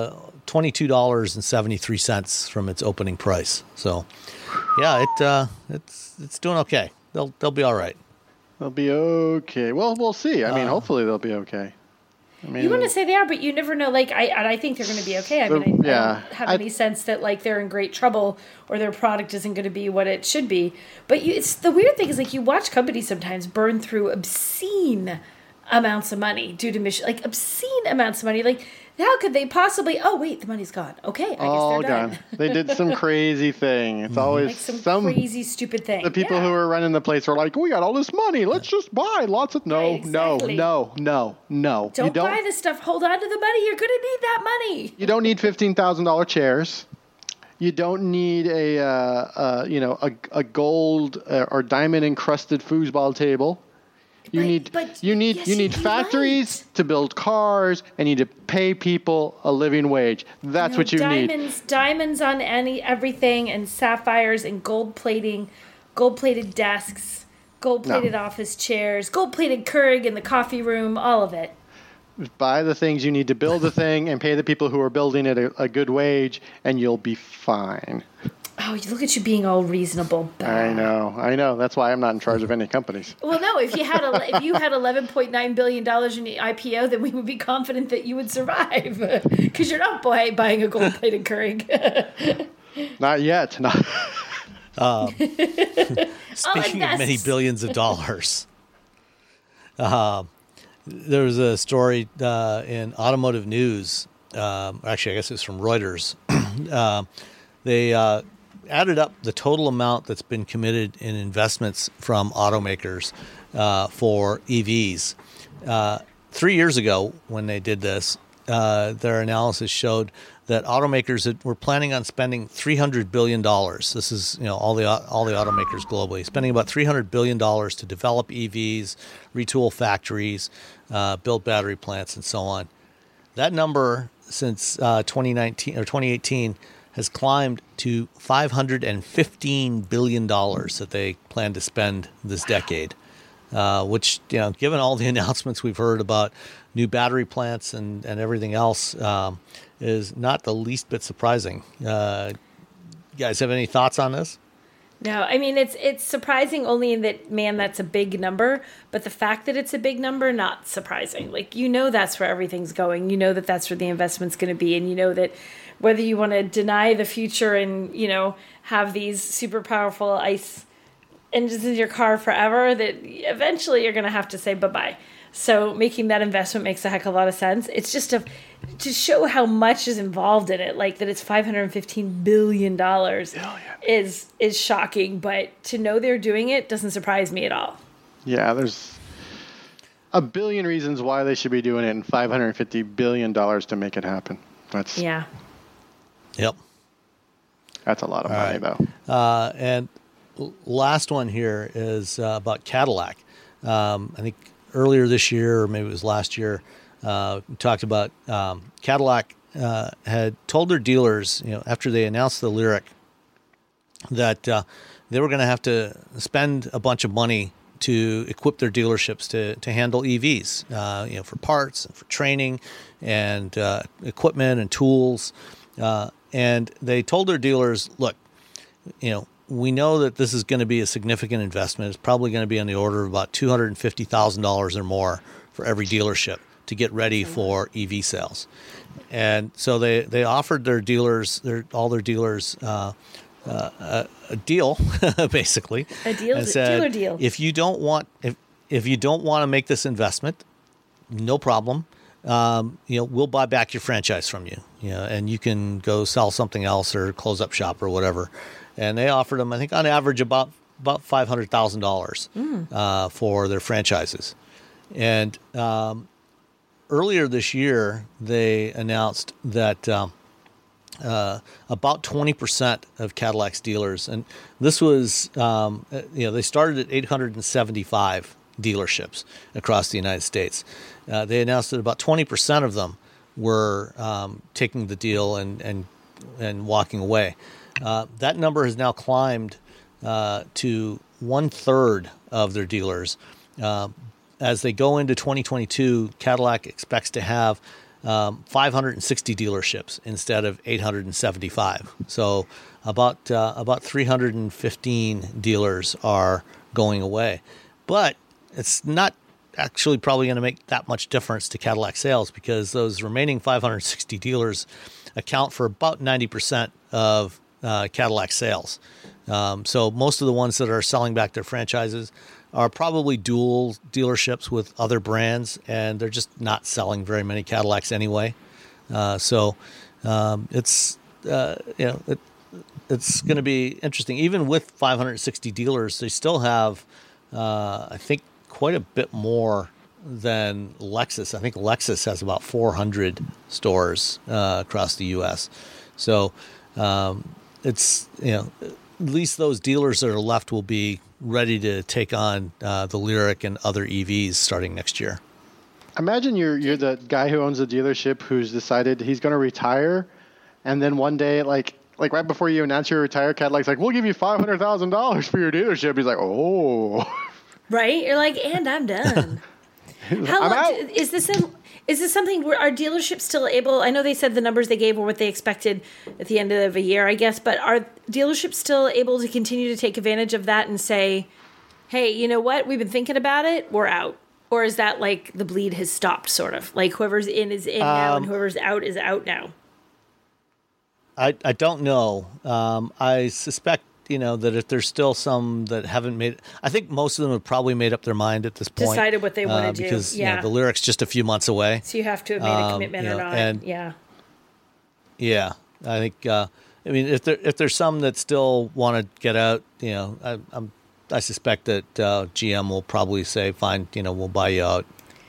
$22.73 from its opening price. So yeah, it's doing okay. They'll be all right. They'll be okay. Well, we'll see. I mean, hopefully they'll be okay. I mean, You want to say they are, but you never know. Like I think they're going to be okay. I mean, I Yeah. don't have any sense that like they're in great trouble or their product isn't going to be what it should be. But it's the weird thing is like you watch companies sometimes burn through obscene amounts of money due to mission, like obscene amounts of money. Like how could they possibly? Oh wait, the money's gone. Okay, I guess all they're done. gone. They did some crazy thing. It's always Like some crazy stupid thing. The people Yeah. who are running the place are like, we got all this money. Let's just buy lots of. No, Right, exactly. no. Don't buy this stuff. Hold on to the money. You're going to need that money. You don't need $15,000 chairs. You don't need a gold or diamond encrusted foosball table. You But need yes, you're factories right. to build cars, and you need to pay people a living wage. That's No, what you need. diamonds on everything, and sapphires and gold-plated desks, gold-plated office chairs, gold-plated Keurig in the coffee room, all of it. Buy the things you need to build the thing, and pay the people who are building it a good wage, and you'll be fine. Oh, look at you being all reasonable. I know. That's why I'm not in charge of any companies. Well, no. If you had $11.9 billion in the IPO, then we would be confident that you would survive because you're not buying a gold-plated Keurig. Not yet. Not. Speaking of invest. many billions of dollars, there was a story in Automotive News. Actually, I guess it was from Reuters. They added up the total amount that's been committed in investments from automakers for EVs. 3 years ago, when they did this, their analysis showed that automakers were planning on spending $300 billion. This is all the automakers globally spending about $300 billion to develop EVs, retool factories, build battery plants, and so on. That number since 2019 or 2018 has climbed to $515 billion that they plan to spend this decade, which, given all the announcements we've heard about new battery plants and everything else, is not the least bit surprising. You guys have any thoughts on this? No, I mean it's surprising only in that that's a big number, but the fact that it's a big number, not surprising. Like that's where everything's going. That's where the investment's going to be, and that whether you want to deny the future and have these super powerful ICE engines in your car forever, that eventually you're going to have to say bye-bye. So making that investment makes a heck of a lot of sense. It's just to show how much is involved in it, like that it's $515 billion is shocking, but to know they're doing it doesn't surprise me at all. Yeah, there's a billion reasons why they should be doing it, and $550 billion to make it happen. Yeah. Yep. That's a lot of money, though. And last one here is about Cadillac. I think earlier this year, or maybe it was last year, we talked about Cadillac had told their dealers, after they announced the Lyriq, that they were going to have to spend a bunch of money to equip their dealerships to handle EVs, for parts and for training and equipment and tools. And they told their dealers, look, we know that this is going to be a significant investment. It's probably going to be on the order of about $250,000 or more for every dealership to get ready for EV sales. And so they offered their dealers, all their dealers, a deal, basically. A deal, and said, dealer deal. If you don't want to make this investment, no problem. We'll buy back your franchise from you, and you can go sell something else or close up shop or whatever. And they offered them, I think, on average about $500,000 for their franchises. And earlier this year, they announced that about 20% of Cadillac's dealers, and this was, they started at 875 dealerships across the United States. They announced that about 20% of them were taking the deal and walking away. That number has now climbed to 1/3 of their dealers. As they go into 2022, Cadillac expects to have 560 dealerships instead of 875. So about 315 dealers are going away. But it's not actually probably going to make that much difference to Cadillac sales, because those remaining 560 dealers account for about 90% of Cadillac sales. So most of the ones that are selling back their franchises are probably dual dealerships with other brands, and they're just not selling very many Cadillacs anyway. It's going to be interesting. Even with 560 dealers, they still have, I think, quite a bit more than Lexus. I think Lexus has about 400 stores across the U.S. So it's, at least those dealers that are left will be ready to take on the Lyriq and other EVs starting next year. Imagine you're the guy who owns a dealership who's decided he's going to retire, and then one day, like right before you announce your retire, Cadillac's like, "We'll give you $500,000 for your dealership." He's like, "Oh." Right? You're like, and I'm done. How long is this? Is this something where are dealerships still able? I know they said the numbers they gave were what they expected at the end of a year, I guess. But are dealerships still able to continue to take advantage of that and say, "Hey, you know what? We've been thinking about it. We're out." Or is that like the bleed has stopped, sort of like whoever's in is in now and whoever's out is out now? I don't know. I suspect, that if there's still some that haven't made, I think most of them have probably made up their mind at this point. Decided what they want to do. Because yeah. The Lyriq's just a few months away. So you have to have made a commitment or not. And, yeah. Yeah. I think, if there's some that still want to get out, I suspect that GM will probably say, fine, we'll buy you out.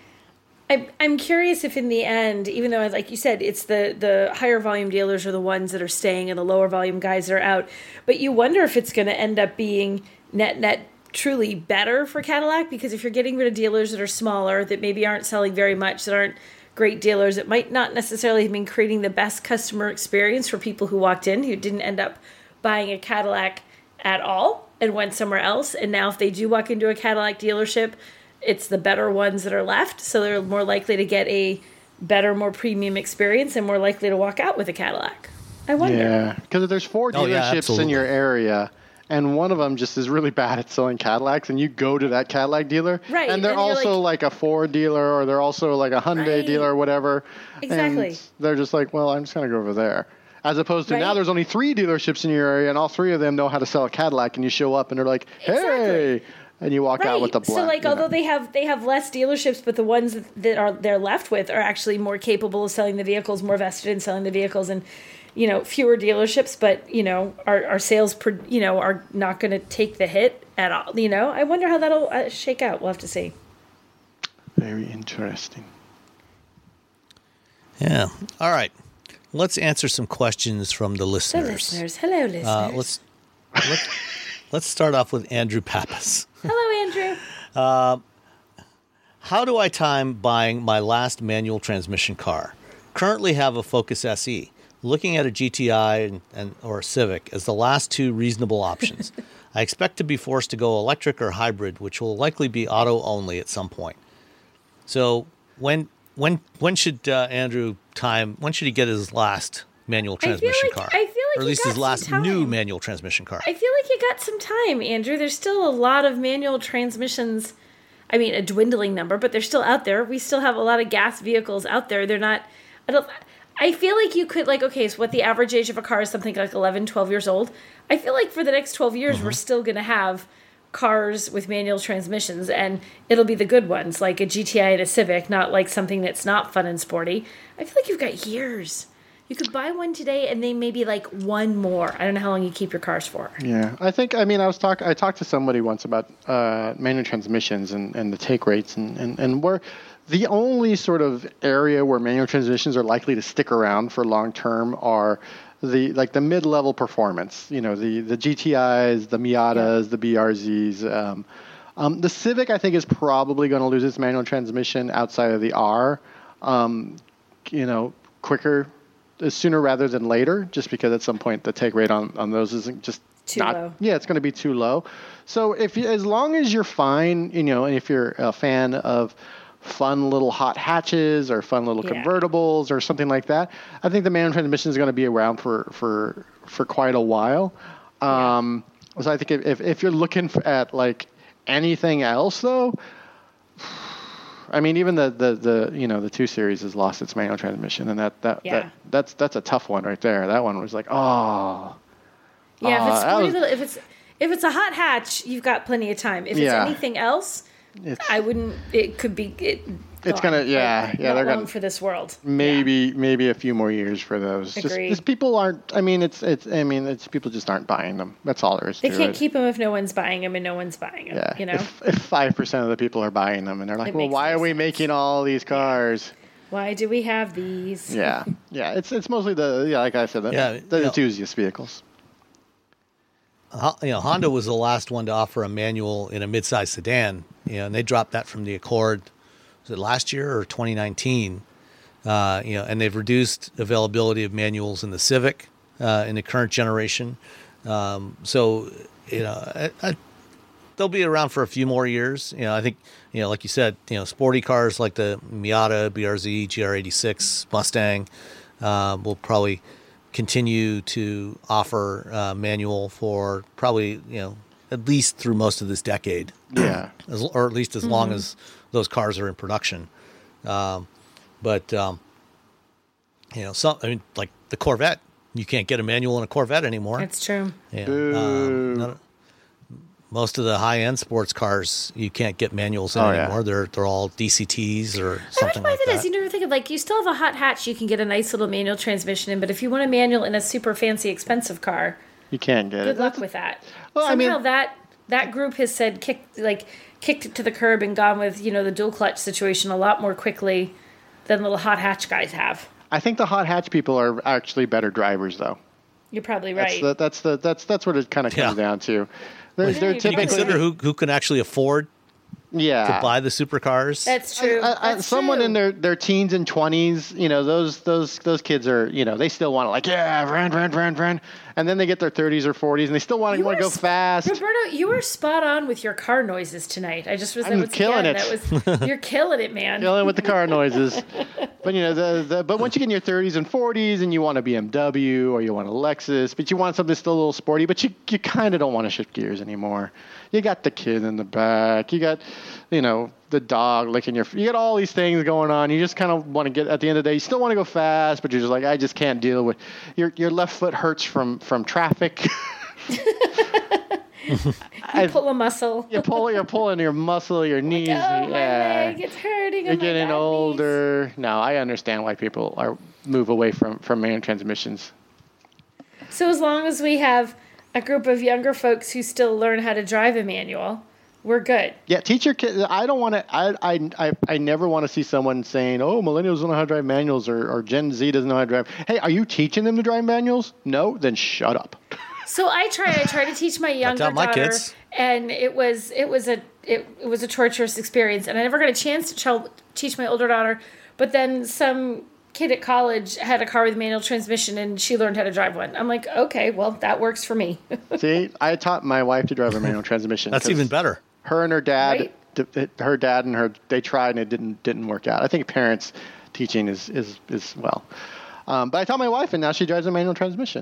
I'm curious if in the end, even though, like you said, it's the higher volume dealers are the ones that are staying and the lower volume guys are out, but you wonder if it's going to end up being net truly better for Cadillac, because if you're getting rid of dealers that are smaller, that maybe aren't selling very much, that aren't great dealers, it might not necessarily have been creating the best customer experience for people who walked in, who didn't end up buying a Cadillac at all and went somewhere else. And now if they do walk into a Cadillac dealership, it's the better ones that are left, so they're more likely to get a better, more premium experience and more likely to walk out with a Cadillac. I wonder. Yeah, because there's 4 dealerships in your area, and one of them just is really bad at selling Cadillacs, and you go to that Cadillac dealer, right? And they're also like a Ford dealer, or they're also like a Hyundai dealer or whatever. Exactly. And they're just like, well, I'm just going to go over there. As opposed to now there's only 3 dealerships in your area, and all 3 of them know how to sell a Cadillac, and you show up, and they're like, hey... And you walk out with the black. So, like, although they have less dealerships, but the ones that they're left with are actually more capable of selling the vehicles, more vested in selling the vehicles, and fewer dealerships, but our sales are not going to take the hit at all. I wonder how that'll shake out. We'll have to see. Very interesting. Yeah. All right. Let's answer some questions from the listeners. Hello, listeners. Let's start off with Andrew Pappas. Hello, Andrew. How do I time buying my last manual transmission car? Currently have a Focus SE. Looking at a GTI or a Civic as the last 2 reasonable options. I expect to be forced to go electric or hybrid, which will likely be auto only at some point. So when should Andrew time? When should he get his last manual transmission car? I feel or at least his last new manual transmission car. I feel like you got some time, Andrew. There's still a lot of manual transmissions. I mean, a dwindling number, but they're still out there. We still have a lot of gas vehicles out there. They're not, I feel like you could, like, okay, so what the average age of a car is something like 11, 12 years old. I feel like for the next 12 years, we're still going to have cars with manual transmissions, and it'll be the good ones, like a GTI and a Civic, not like something that's not fun and sporty. I feel like you've got years. You could buy one today and then maybe like one more. I don't know how long you keep your cars for. Yeah, I talked to somebody once about manual transmissions and the take rates and where the only sort of area where manual transmissions are likely to stick around for long term are the mid-level performance, the GTIs, the Miatas, the BRZs. The Civic, I think, is probably going to lose its manual transmission outside of the R, quicker, sooner rather than later, just because at some point the take rate on those isn't just too low. Yeah, it's going to be too low. So as long as you're fine, and if you're a fan of fun little hot hatches or fun little convertibles or something like that, I think the manual transmission is going to be around for quite a while. So I think if you're looking at like anything else, though, I mean, even the 2 Series has lost its manual transmission, and that's a tough one right there. That one was like, oh. Yeah, if it's sporty little, if it's a hot hatch, you've got plenty of time. If it's anything else, I wouldn't. It could be. It's gonna, they're long for this world. Maybe a few more years for those. Agreed. Just people aren't. I mean, it's people just aren't buying them. That's all there is. They can't keep them if no one's buying them, and no one's buying them. Yeah. If 5% of the people are buying them, and they're like, well, why are we making all these cars? Why do we have these? Yeah. It's mostly like I said, the enthusiast vehicles. Honda was the last one to offer a manual in a midsize sedan, and they dropped that from the Accord. Was it last year or 2019? And they've reduced availability of manuals in the Civic in the current generation. So they'll be around for a few more years. I think, like you said, sporty cars like the Miata, BRZ, GR86, Mustang will probably continue to offer manual for probably, at least through most of this decade. Yeah. Or at least as long as those cars are in production. Like the Corvette, you can't get a manual in a Corvette anymore. That's true. Yeah. Most of the high-end sports cars, you can't get manuals in anymore. Yeah. They're all DCTs or something like that. You never think of, you still have a hot hatch you can get a nice little manual transmission in, but if you want a manual in a super fancy, expensive car, you can't get it. Good luck with that. Well, somehow that group has said kicked it to the curb and gone with, the dual clutch situation a lot more quickly than little hot hatch guys have. I think the hot hatch people are actually better drivers, though. You're probably right. That's what it kind of comes down to. They're typically, you consider who can actually afford to buy the supercars. That's true. Someone in their teens and 20s, those kids are, they still want to run. And then they get their 30s or 40s and they still want to go fast. Roberto, you were spot on with your car noises tonight. I just was killing it. You're killing it, man. Killing with the car noises. But but once you get in your 30s and 40s and you want a BMW or you want a Lexus, but you want something still a little sporty, but you kind of don't want to shift gears anymore. You got the kid in the back. You got, the dog licking your. You got all these things going on. You just kind of want to get at the end of the day. You still want to go fast, but you're just like, I just can't deal with. Your left foot hurts from traffic. You pull a muscle. You're pulling your muscle, your knees. My leg, it's hurting. You're getting older. No, I understand why people move away from manual transmissions. So as long as we have a group of younger folks who still learn how to drive a manual, we're good. Yeah, teach your kids. I don't want to. I never want to see someone saying, "Oh, millennials don't know how to drive manuals," or Gen Z doesn't know how to drive. Hey, are you teaching them to drive manuals? No, then shut up. So I try to teach my younger daughter, and it was a torturous experience, and I never got a chance to teach my older daughter. But then some kid at college had a car with manual transmission, and she learned how to drive one. I'm like, okay, well, that works for me. See, I taught my wife to drive a manual transmission. That's even better. Her and her dad, they tried and it didn't work out. I think parents teaching is well. But I taught my wife, and now she drives a manual transmission.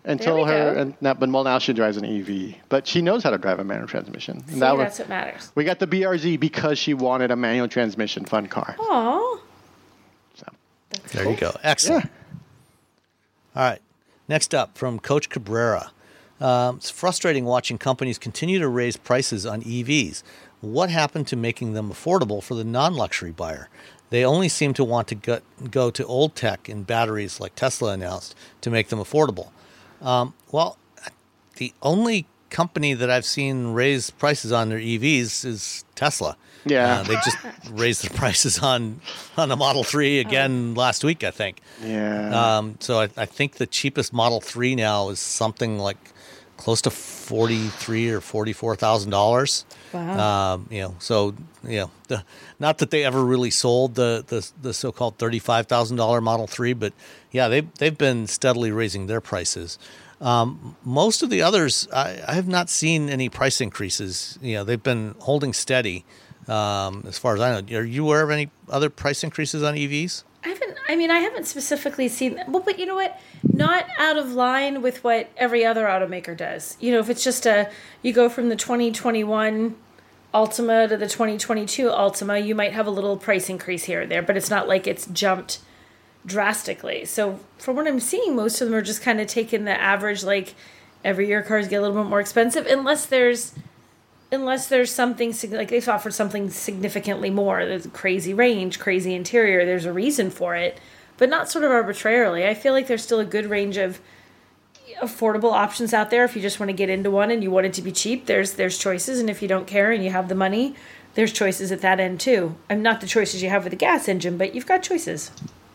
until we her, go. and now, but well, now she drives an EV, but she knows how to drive a manual transmission. And See, that's what matters. we got the BRZ because she wanted a manual transmission fun car. Aw. So, There you go. Excellent. yeah. All right. Next up from Coach Cabrera. It's frustrating watching companies continue to raise prices on EVs. What happened to making them affordable for the non-luxury buyer? They only seem to want to go to old tech in batteries like Tesla announced to make them affordable. Well, the only company that I've seen raise prices on their EVs is Tesla. Yeah. They just raised the prices on the Model 3 again last week, I think. Yeah. So I think the cheapest Model 3 now is something like close to $43,000 or $44,000. Wow. So not that they ever really sold the so-called $35,000 Model 3, but yeah, they've been steadily raising their prices. Most of the others, I have not seen any price increases. They've been holding steady. As far as I know, are you aware of any other price increases on EVs? I haven't specifically seen that. Well, but you know what? Not out of line with what every other automaker does. If it's just you go from the 2021 Altima to the 2022 Altima, you might have a little price increase here or there, but it's not like it's jumped drastically. So from what I'm seeing, most of them are just kind of taking the average, like every year cars get a little bit more expensive, unless there's something, like they've offered something significantly more. There's a crazy range, crazy interior. There's a reason for it, but not sort of arbitrarily. I feel like there's still a good range of affordable options out there. If you just want to get into one and you want it to be cheap, there's choices. And if you don't care and you have the money, there's choices at that end too. And not the choices you have with a gas engine, but you've got choices.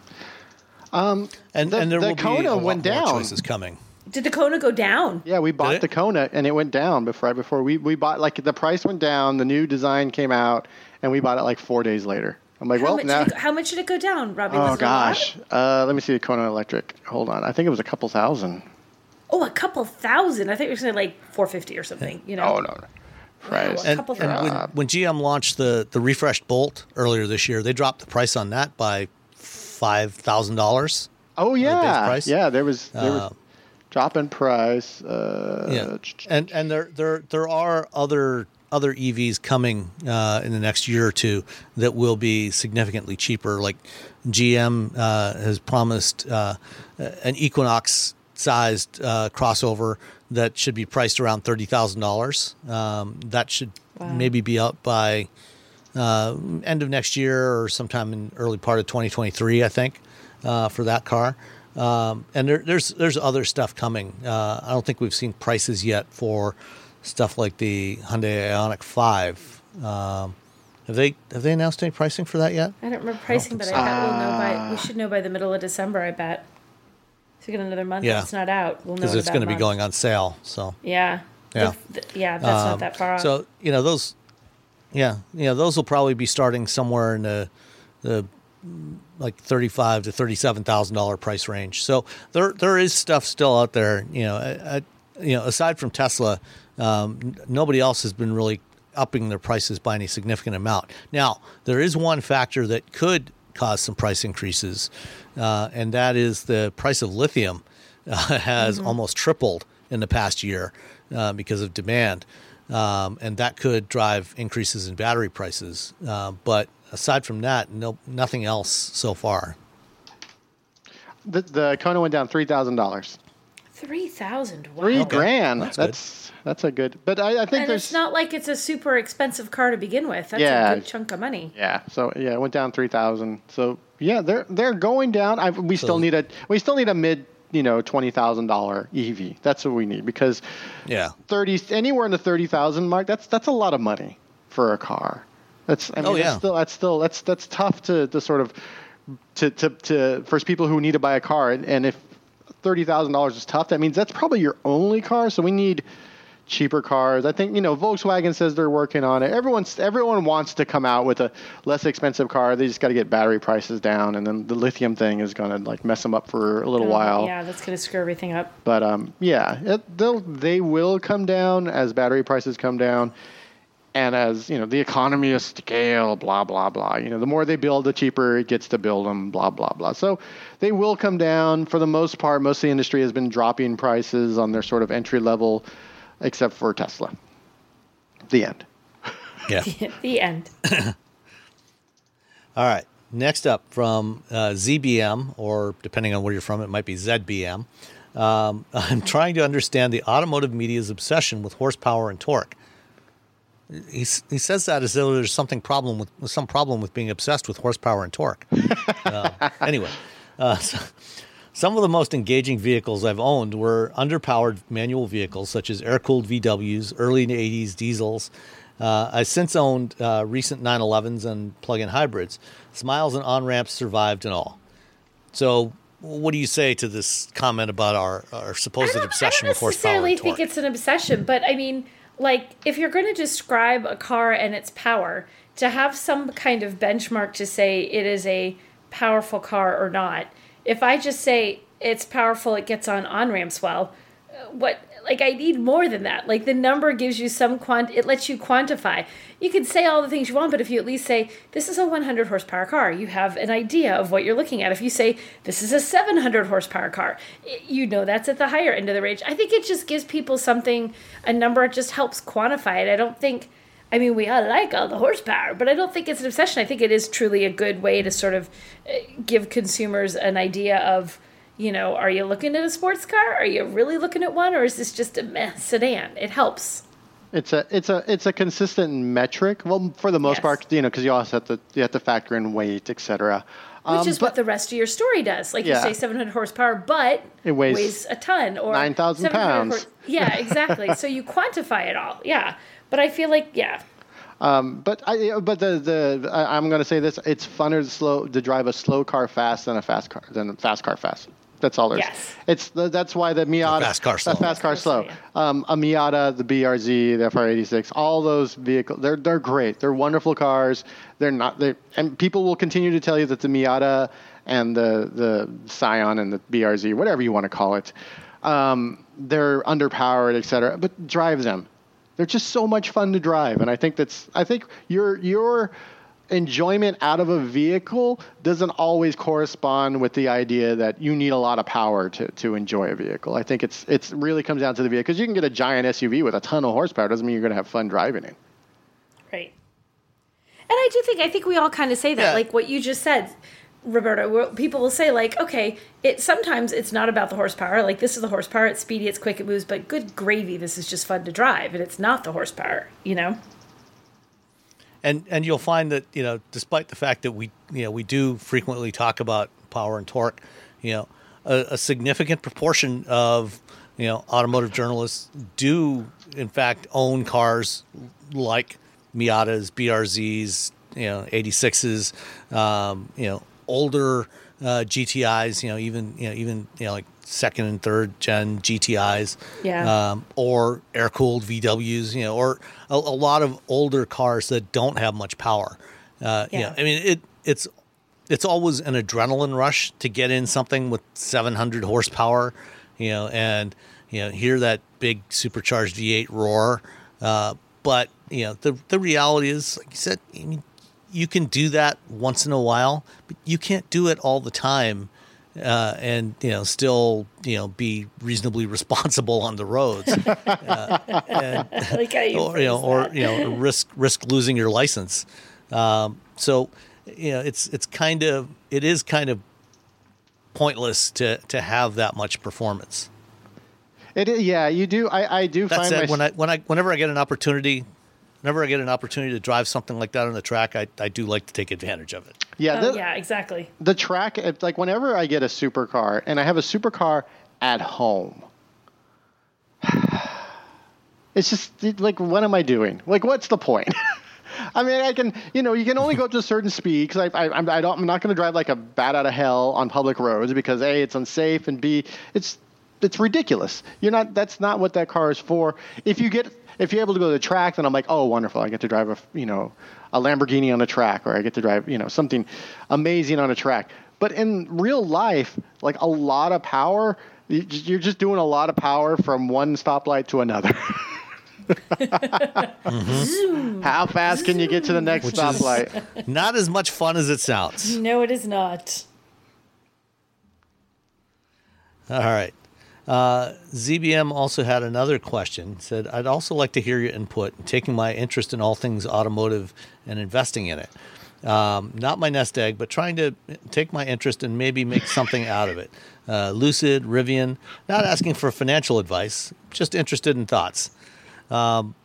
And there will Kona be a lot went more down. choices coming. Did the Kona go down? Yeah, we bought the Kona, and it went down right before we bought. Like the price went down, the new design came out, and we bought it like 4 days later. I'm like, How much did it go down, Robbie? Oh Was it a lot? gosh, let me see the Kona Electric. Hold on, I think it was a couple thousand. Oh, a couple thousand. I think you were saying like 450 or something. Oh no. Right. Wow. Couple When GM launched the refreshed Bolt earlier this year, they dropped the price on that by $5,000. Oh base yeah, price? yeah. There was drop in price. Yeah, and there are other EVs coming in the next year or two that will be significantly cheaper. Like GM has promised an Equinox-sized crossover that should be priced around $30,000. That should maybe be up by end of next year or sometime in early part of 2023, I think, for that car. And there's other stuff coming. I don't think we've seen prices yet for stuff like the Hyundai Ioniq 5. Have they announced any pricing for that yet? I don't remember pricing, but I bet we'll know we should know by the middle of December, I bet. So we got another month. Yeah. It's not out. We'll know Because it's going to be going on sale. So Yeah. Yeah. That's not that far off. So those will probably be starting somewhere in the like $35,000 to $37,000 price range. So there is stuff still out there. Aside from Tesla, nobody else has been really upping their prices by any significant amount. Now there is one factor that could cause some price increases, and that is the price of lithium has almost tripled in the past year because of demand. And that could drive increases in battery prices. But aside from that, nothing else so far. The Kona went down $3,000. 3,000. Wow. $3,000. That's a good. But I think And there's. it's not like it's a super expensive car to begin with. That's a good chunk of money. Yeah. So it went down 3,000. So yeah, they're going down. We still need a mid $20,000 EV. That's what we need because anywhere in the 30,000 mark. That's a lot of money for a car. That's tough to sort of to for people who need to buy a car, and if $30,000 is tough, that means that's probably your only car. So we need cheaper cars. I think Volkswagen says they're working on it. Everyone wants to come out with a less expensive car. They just got to get battery prices down, and then the lithium thing is going to like mess them up for a little while. Yeah, that's going to screw everything up. But they will come down as battery prices come down. And as, the economy of scale, blah, blah, blah. The more they build, the cheaper it gets to build them, blah, blah, blah. So they will come down. For the most part, most of the industry has been dropping prices on their sort of entry level, except for Tesla. The end. Yeah. The end. All right. Next up from ZBM, or depending on where you're from, it might be ZBM. I'm trying to understand the automotive media's obsession with horsepower and torque. He says that as though there's some problem with being obsessed with horsepower and torque. Anyway, some of the most engaging vehicles I've owned were underpowered manual vehicles such as air-cooled VWs, early 80s diesels. I since owned recent 911s and plug-in hybrids. Smiles and on-ramps survived and all. So what do you say to this comment about our supposed obsession with horsepower and torque? I don't necessarily think it's an obsession, but I mean, like, if you're going to describe a car and its power, to have some kind of benchmark to say it is a powerful car or not. If I just say it's powerful, it gets on ramps well, I need more than that. Like, the number gives you it lets you quantify. You can say all the things you want, but if you at least say, this is a 100 horsepower car, you have an idea of what you're looking at. If you say, this is a 700 horsepower car, that's at the higher end of the range. I think it just gives people a number, just helps quantify it. We all like all the horsepower, but I don't think it's an obsession. I think it is truly a good way to sort of give consumers an idea of, are you looking at a sports car? Are you really looking at one, or is this just a sedan? It helps. It's a consistent metric. Well, for the most part, because you also have to factor in weight, etc. Which is what the rest of your story does. Like, you say 700 horsepower, but it weighs a ton, or 9,000 pounds. Yeah, exactly. So you quantify it all. Yeah, but I feel like I'm going to say this: it's funner to drive a slow car fast than a fast car fast. That's all there is. Yes. That's why the Miata, fast car slow. A Miata, the BRZ, the FR86, all those vehicles, they're great. They're wonderful cars. And people will continue to tell you that the Miata and the Scion and the BRZ, whatever you want to call it, they're underpowered, etc. But drive them. They're just so much fun to drive, and I think your enjoyment out of a vehicle doesn't always correspond with the idea that you need a lot of power to enjoy a vehicle. I think it's really comes down to the vehicle, because you can get a giant SUV with a ton of horsepower. Doesn't mean you're going to have fun driving it. Right. And I think we all kind of say that, like what you just said, Roberto. People will say, like, okay, sometimes it's not about the horsepower. Like, this is the horsepower. It's speedy. It's quick. It moves. But good gravy, this is just fun to drive, and it's not the horsepower. And you'll find that, despite the fact that we do frequently talk about power and torque, a significant proportion of, automotive journalists do in fact own cars like Miatas, BRZs, 86s, older GTIs, even like second and third gen GTIs, or air-cooled VWs, or a lot of older cars that don't have much power. It's always an adrenaline rush to get in something with 700 horsepower, and hear that big supercharged V8 roar. But the reality is, like you said, you can do that once in a while, but you can't do it all the time. And still be reasonably responsible on the roads, or risk losing your license. So it is kind of pointless to have that much performance. You do. I do. That said, whenever I get an opportunity. Whenever I get an opportunity to drive something like that on the track, I do like to take advantage of it. Yeah, exactly. The track, like whenever I get a supercar, and I have a supercar at home, it's just like, what am I doing? Like, what's the point? I mean, I can, you can only go up to a certain speed, because I'm not going to drive like a bat out of hell on public roads, because A, it's unsafe, and B, it's ridiculous. That's not what that car is for. If you're able to go to the track, then I'm like, oh, wonderful. I get to drive a Lamborghini on a track, or I get to drive, something amazing on a track. But in real life, like, a lot of power, you're just doing a lot of power from one stoplight to another. How fast can you get to the next Which is- stoplight? Not as much fun as it sounds. No, it is not. All right. ZBM also had another question. Said, I'd also like to hear your input in taking my interest in all things automotive and investing in it. Not my nest egg, but trying to take my interest and maybe make something out of it. Lucid, Rivian, not asking for financial advice, just interested in thoughts. I'm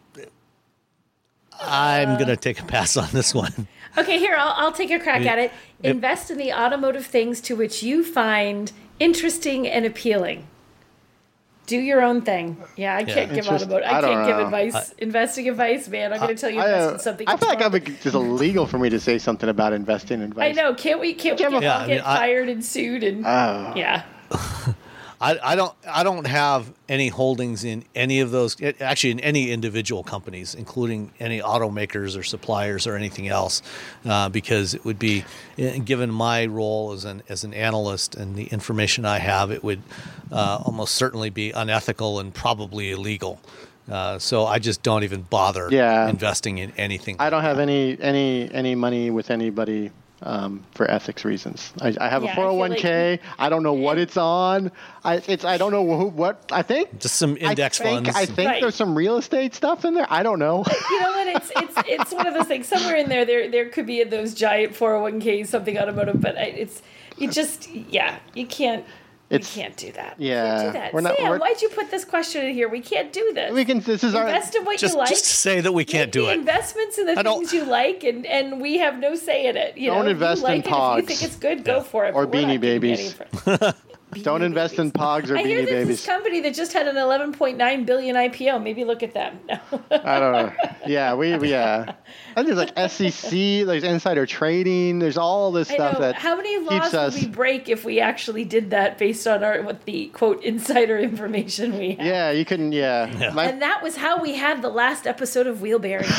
going to take a pass on this one. Okay, here, I'll take a crack at it. Invest in the automotive things to which you find interesting and appealing. Do your own thing. Yeah, I can't give automotive. I can't give advice, investing advice, man. I'm going to tell you invest in something. I feel like it's illegal for me to say something about investing advice. I know. Can't we get fired and sued and yeah. I don't have any holdings in any of those, actually in any individual companies, including any automakers or suppliers or anything else, because it would be, given my role as an analyst and the information I have, it would almost certainly be unethical and probably illegal. So I just don't even bother investing in anything. I don't have any money with anybody. For ethics reasons, I have a 401k. I don't know what it's on. I don't know what I think. Just some index funds. I think there's some real estate stuff in there. I don't know. You know what? It's one of those things. Somewhere in there could be in those giant 401ks something automotive, but you can't. We can't do that. Yeah, we can't do that. Sam, why'd you put this question in here? We can't do this. We can. This is invest in what you like. Just to say that we can't do it. Investments in the things you like, and we have no say in it. Don't invest in Pogs. If you think it's good, go for it. Or Beanie Babies. Don't invest in Pogs or Beanie Babies. I hear there's this company that just had an 11.9 billion IPO. Maybe look at them. No. I don't know. Yeah, I think there's like SEC, there's insider trading, there's all this stuff that how many laws would we break if we actually did that based on what the quote insider information we have? Yeah, you couldn't. Yeah. And that was how we had the last episode of Wheel Bearings.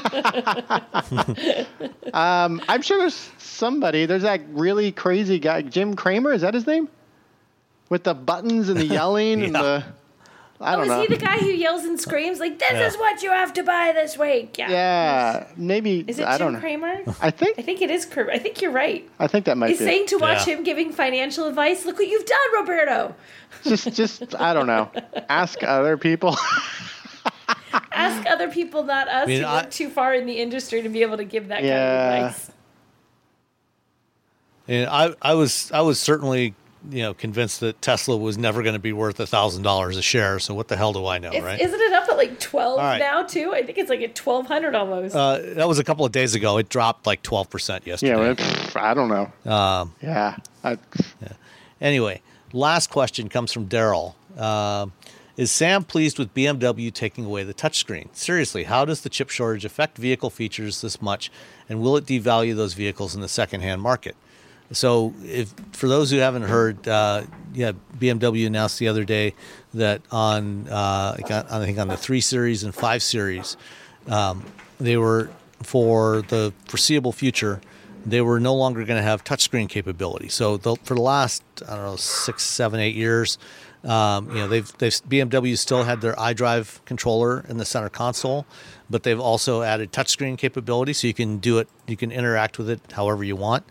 I'm sure there's somebody. There's that really crazy guy, Jim Cramer. Is that his name? With the buttons and the yelling and the, I don't know. Is he the guy who yells and screams like, "This is what you have to buy this week"? Yeah, maybe. Is it Jim Cramer? I think it is Cramer. I think you're right. I think that might be. He's saying to watch him giving financial advice. Look what you've done, Roberto. Just I don't know. Ask other people. Ask other people, not us, who work too far in the industry to be able to give that kind of advice. And I was certainly convinced that Tesla was never going to be worth $1,000 a share. So what the hell do I know, right? Isn't it up at like 12 now too? I think it's like at 1,200 almost. That was a couple of days ago. It dropped like 12% yesterday. Yeah, I don't know. Anyway, last question comes from Daryl. Is Sam pleased with BMW taking away the touchscreen? Seriously, how does the chip shortage affect vehicle features this much, and will it devalue those vehicles in the secondhand market? So, for those who haven't heard, BMW announced the other day that on I think on the 3 Series and 5 Series, they were, for the foreseeable future, they were no longer going to have touchscreen capability. So for the last 6, 7, 8 years, BMW still had their iDrive controller in the center console, but they've also added touchscreen capability, so you can do it, you can interact with it however you want.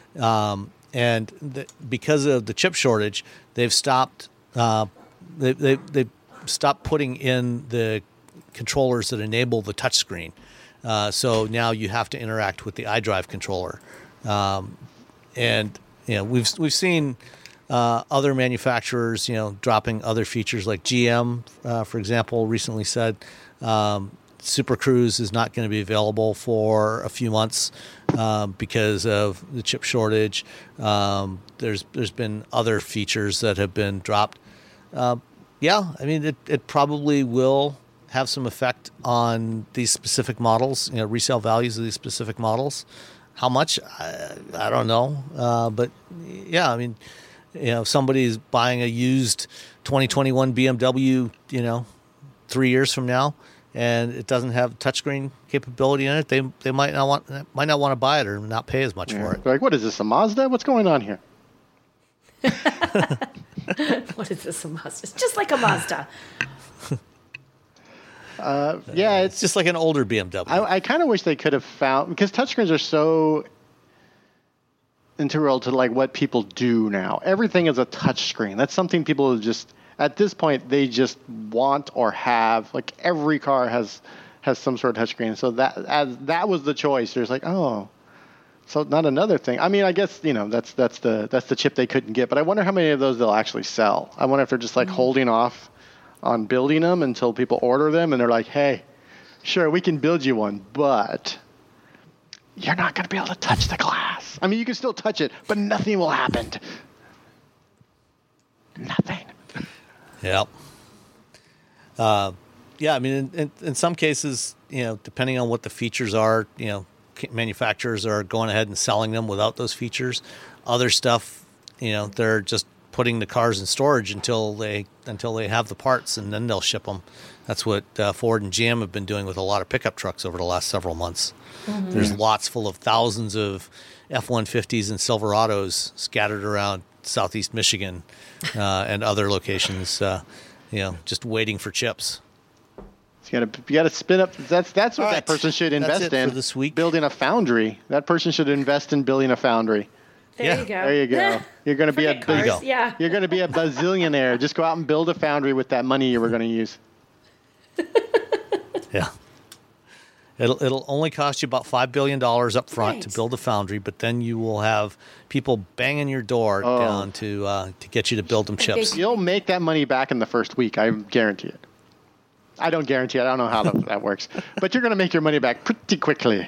Because of the chip shortage, they've stopped. They stopped putting in the controllers that enable the touchscreen. So now you have to interact with the iDrive controller, we've seen other manufacturers dropping other features, like GM, for example, recently said Super Cruise is not going to be available for a few months because of the chip shortage. There's been other features that have been dropped. It probably will have some effect on these specific models, resale values of these specific models. How much? I don't know. But yeah, if somebody's buying a used 2021 BMW, 3 years from now, and it doesn't have touchscreen capability in it, they might not want to buy it or not pay as much for it. They're like, what is this, a Mazda? What's going on here? What is this, a Mazda? It's just like a Mazda. Yeah, It's just like an older BMW. I kind of wish they could have found, because touchscreens are so integral to like what people do now. Everything is a touchscreen. That's something people just, at this point, they just want or have. Like every car has some sort of touchscreen. So that was the choice. There's like, oh, so not another thing. I mean, I guess that's the chip they couldn't get. But I wonder how many of those they'll actually sell. I wonder if they're just like holding off on building them until people order them, and they're like, hey, sure, we can build you one, but you're not going to be able to touch the glass. I mean, you can still touch it, but nothing will happen. Nothing. Yep. Yeah, I mean, in some cases, depending on what the features are, manufacturers are going ahead and selling them without those features. Other stuff, they're just putting the cars in storage until they have the parts, and then they'll ship them. That's what Ford and GM have been doing with a lot of pickup trucks over the last several months. Mm-hmm. There's lots full of thousands of F-150s and Silverados scattered around southeast Michigan and other locations, just waiting for chips. You got to spin up. That's what right. That person should invest in. For this week. Building a foundry. That person should invest in building a foundry. There you go. There you go. You're going to be You're going to be a bazillionaire. Just go out and build a foundry with that money you were going to use. Yeah. It'll only cost you about $5 billion up front to build a foundry, but then you will have people banging your door down to get you to build them chips. You'll make that money back in the first week. I guarantee it. I don't guarantee it. I don't know how that works. But you're going to make your money back pretty quickly.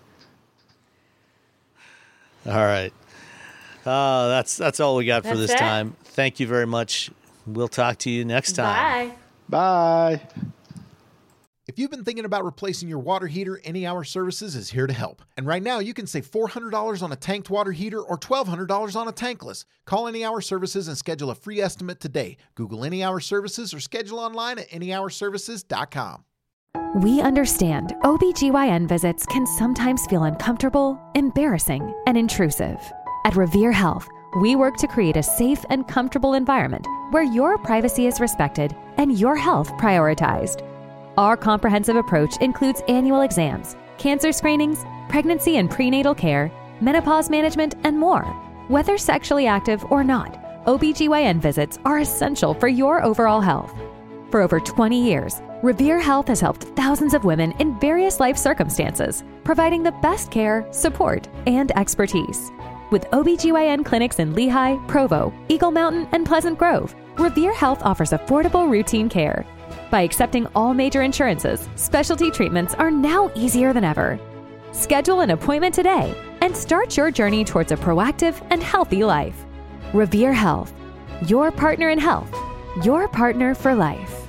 All right. That's all we got for this time. Thank you very much. We'll talk to you next time. Bye. If you've been thinking about replacing your water heater, Any Hour Services is here to help. And right now, you can save $400 on a tanked water heater or $1,200 on a tankless. Call Any Hour Services and schedule a free estimate today. Google Any Hour Services or schedule online at anyhourservices.com. We understand OBGYN visits can sometimes feel uncomfortable, embarrassing, and intrusive. At Revere Health, we work to create a safe and comfortable environment where your privacy is respected and your health prioritized. Our comprehensive approach includes annual exams, cancer screenings, pregnancy and prenatal care, menopause management, and more. Whether sexually active or not, OBGYN visits are essential for your overall health. For over 20 years, Revere Health has helped thousands of women in various life circumstances, providing the best care, support, and expertise. With OBGYN clinics in Lehigh, Provo, Eagle Mountain, and Pleasant Grove, Revere Health offers affordable routine care. By accepting all major insurances, specialty treatments are now easier than ever. Schedule an appointment today and start your journey towards a proactive and healthy life. Revere Health, your partner in health, your partner for life.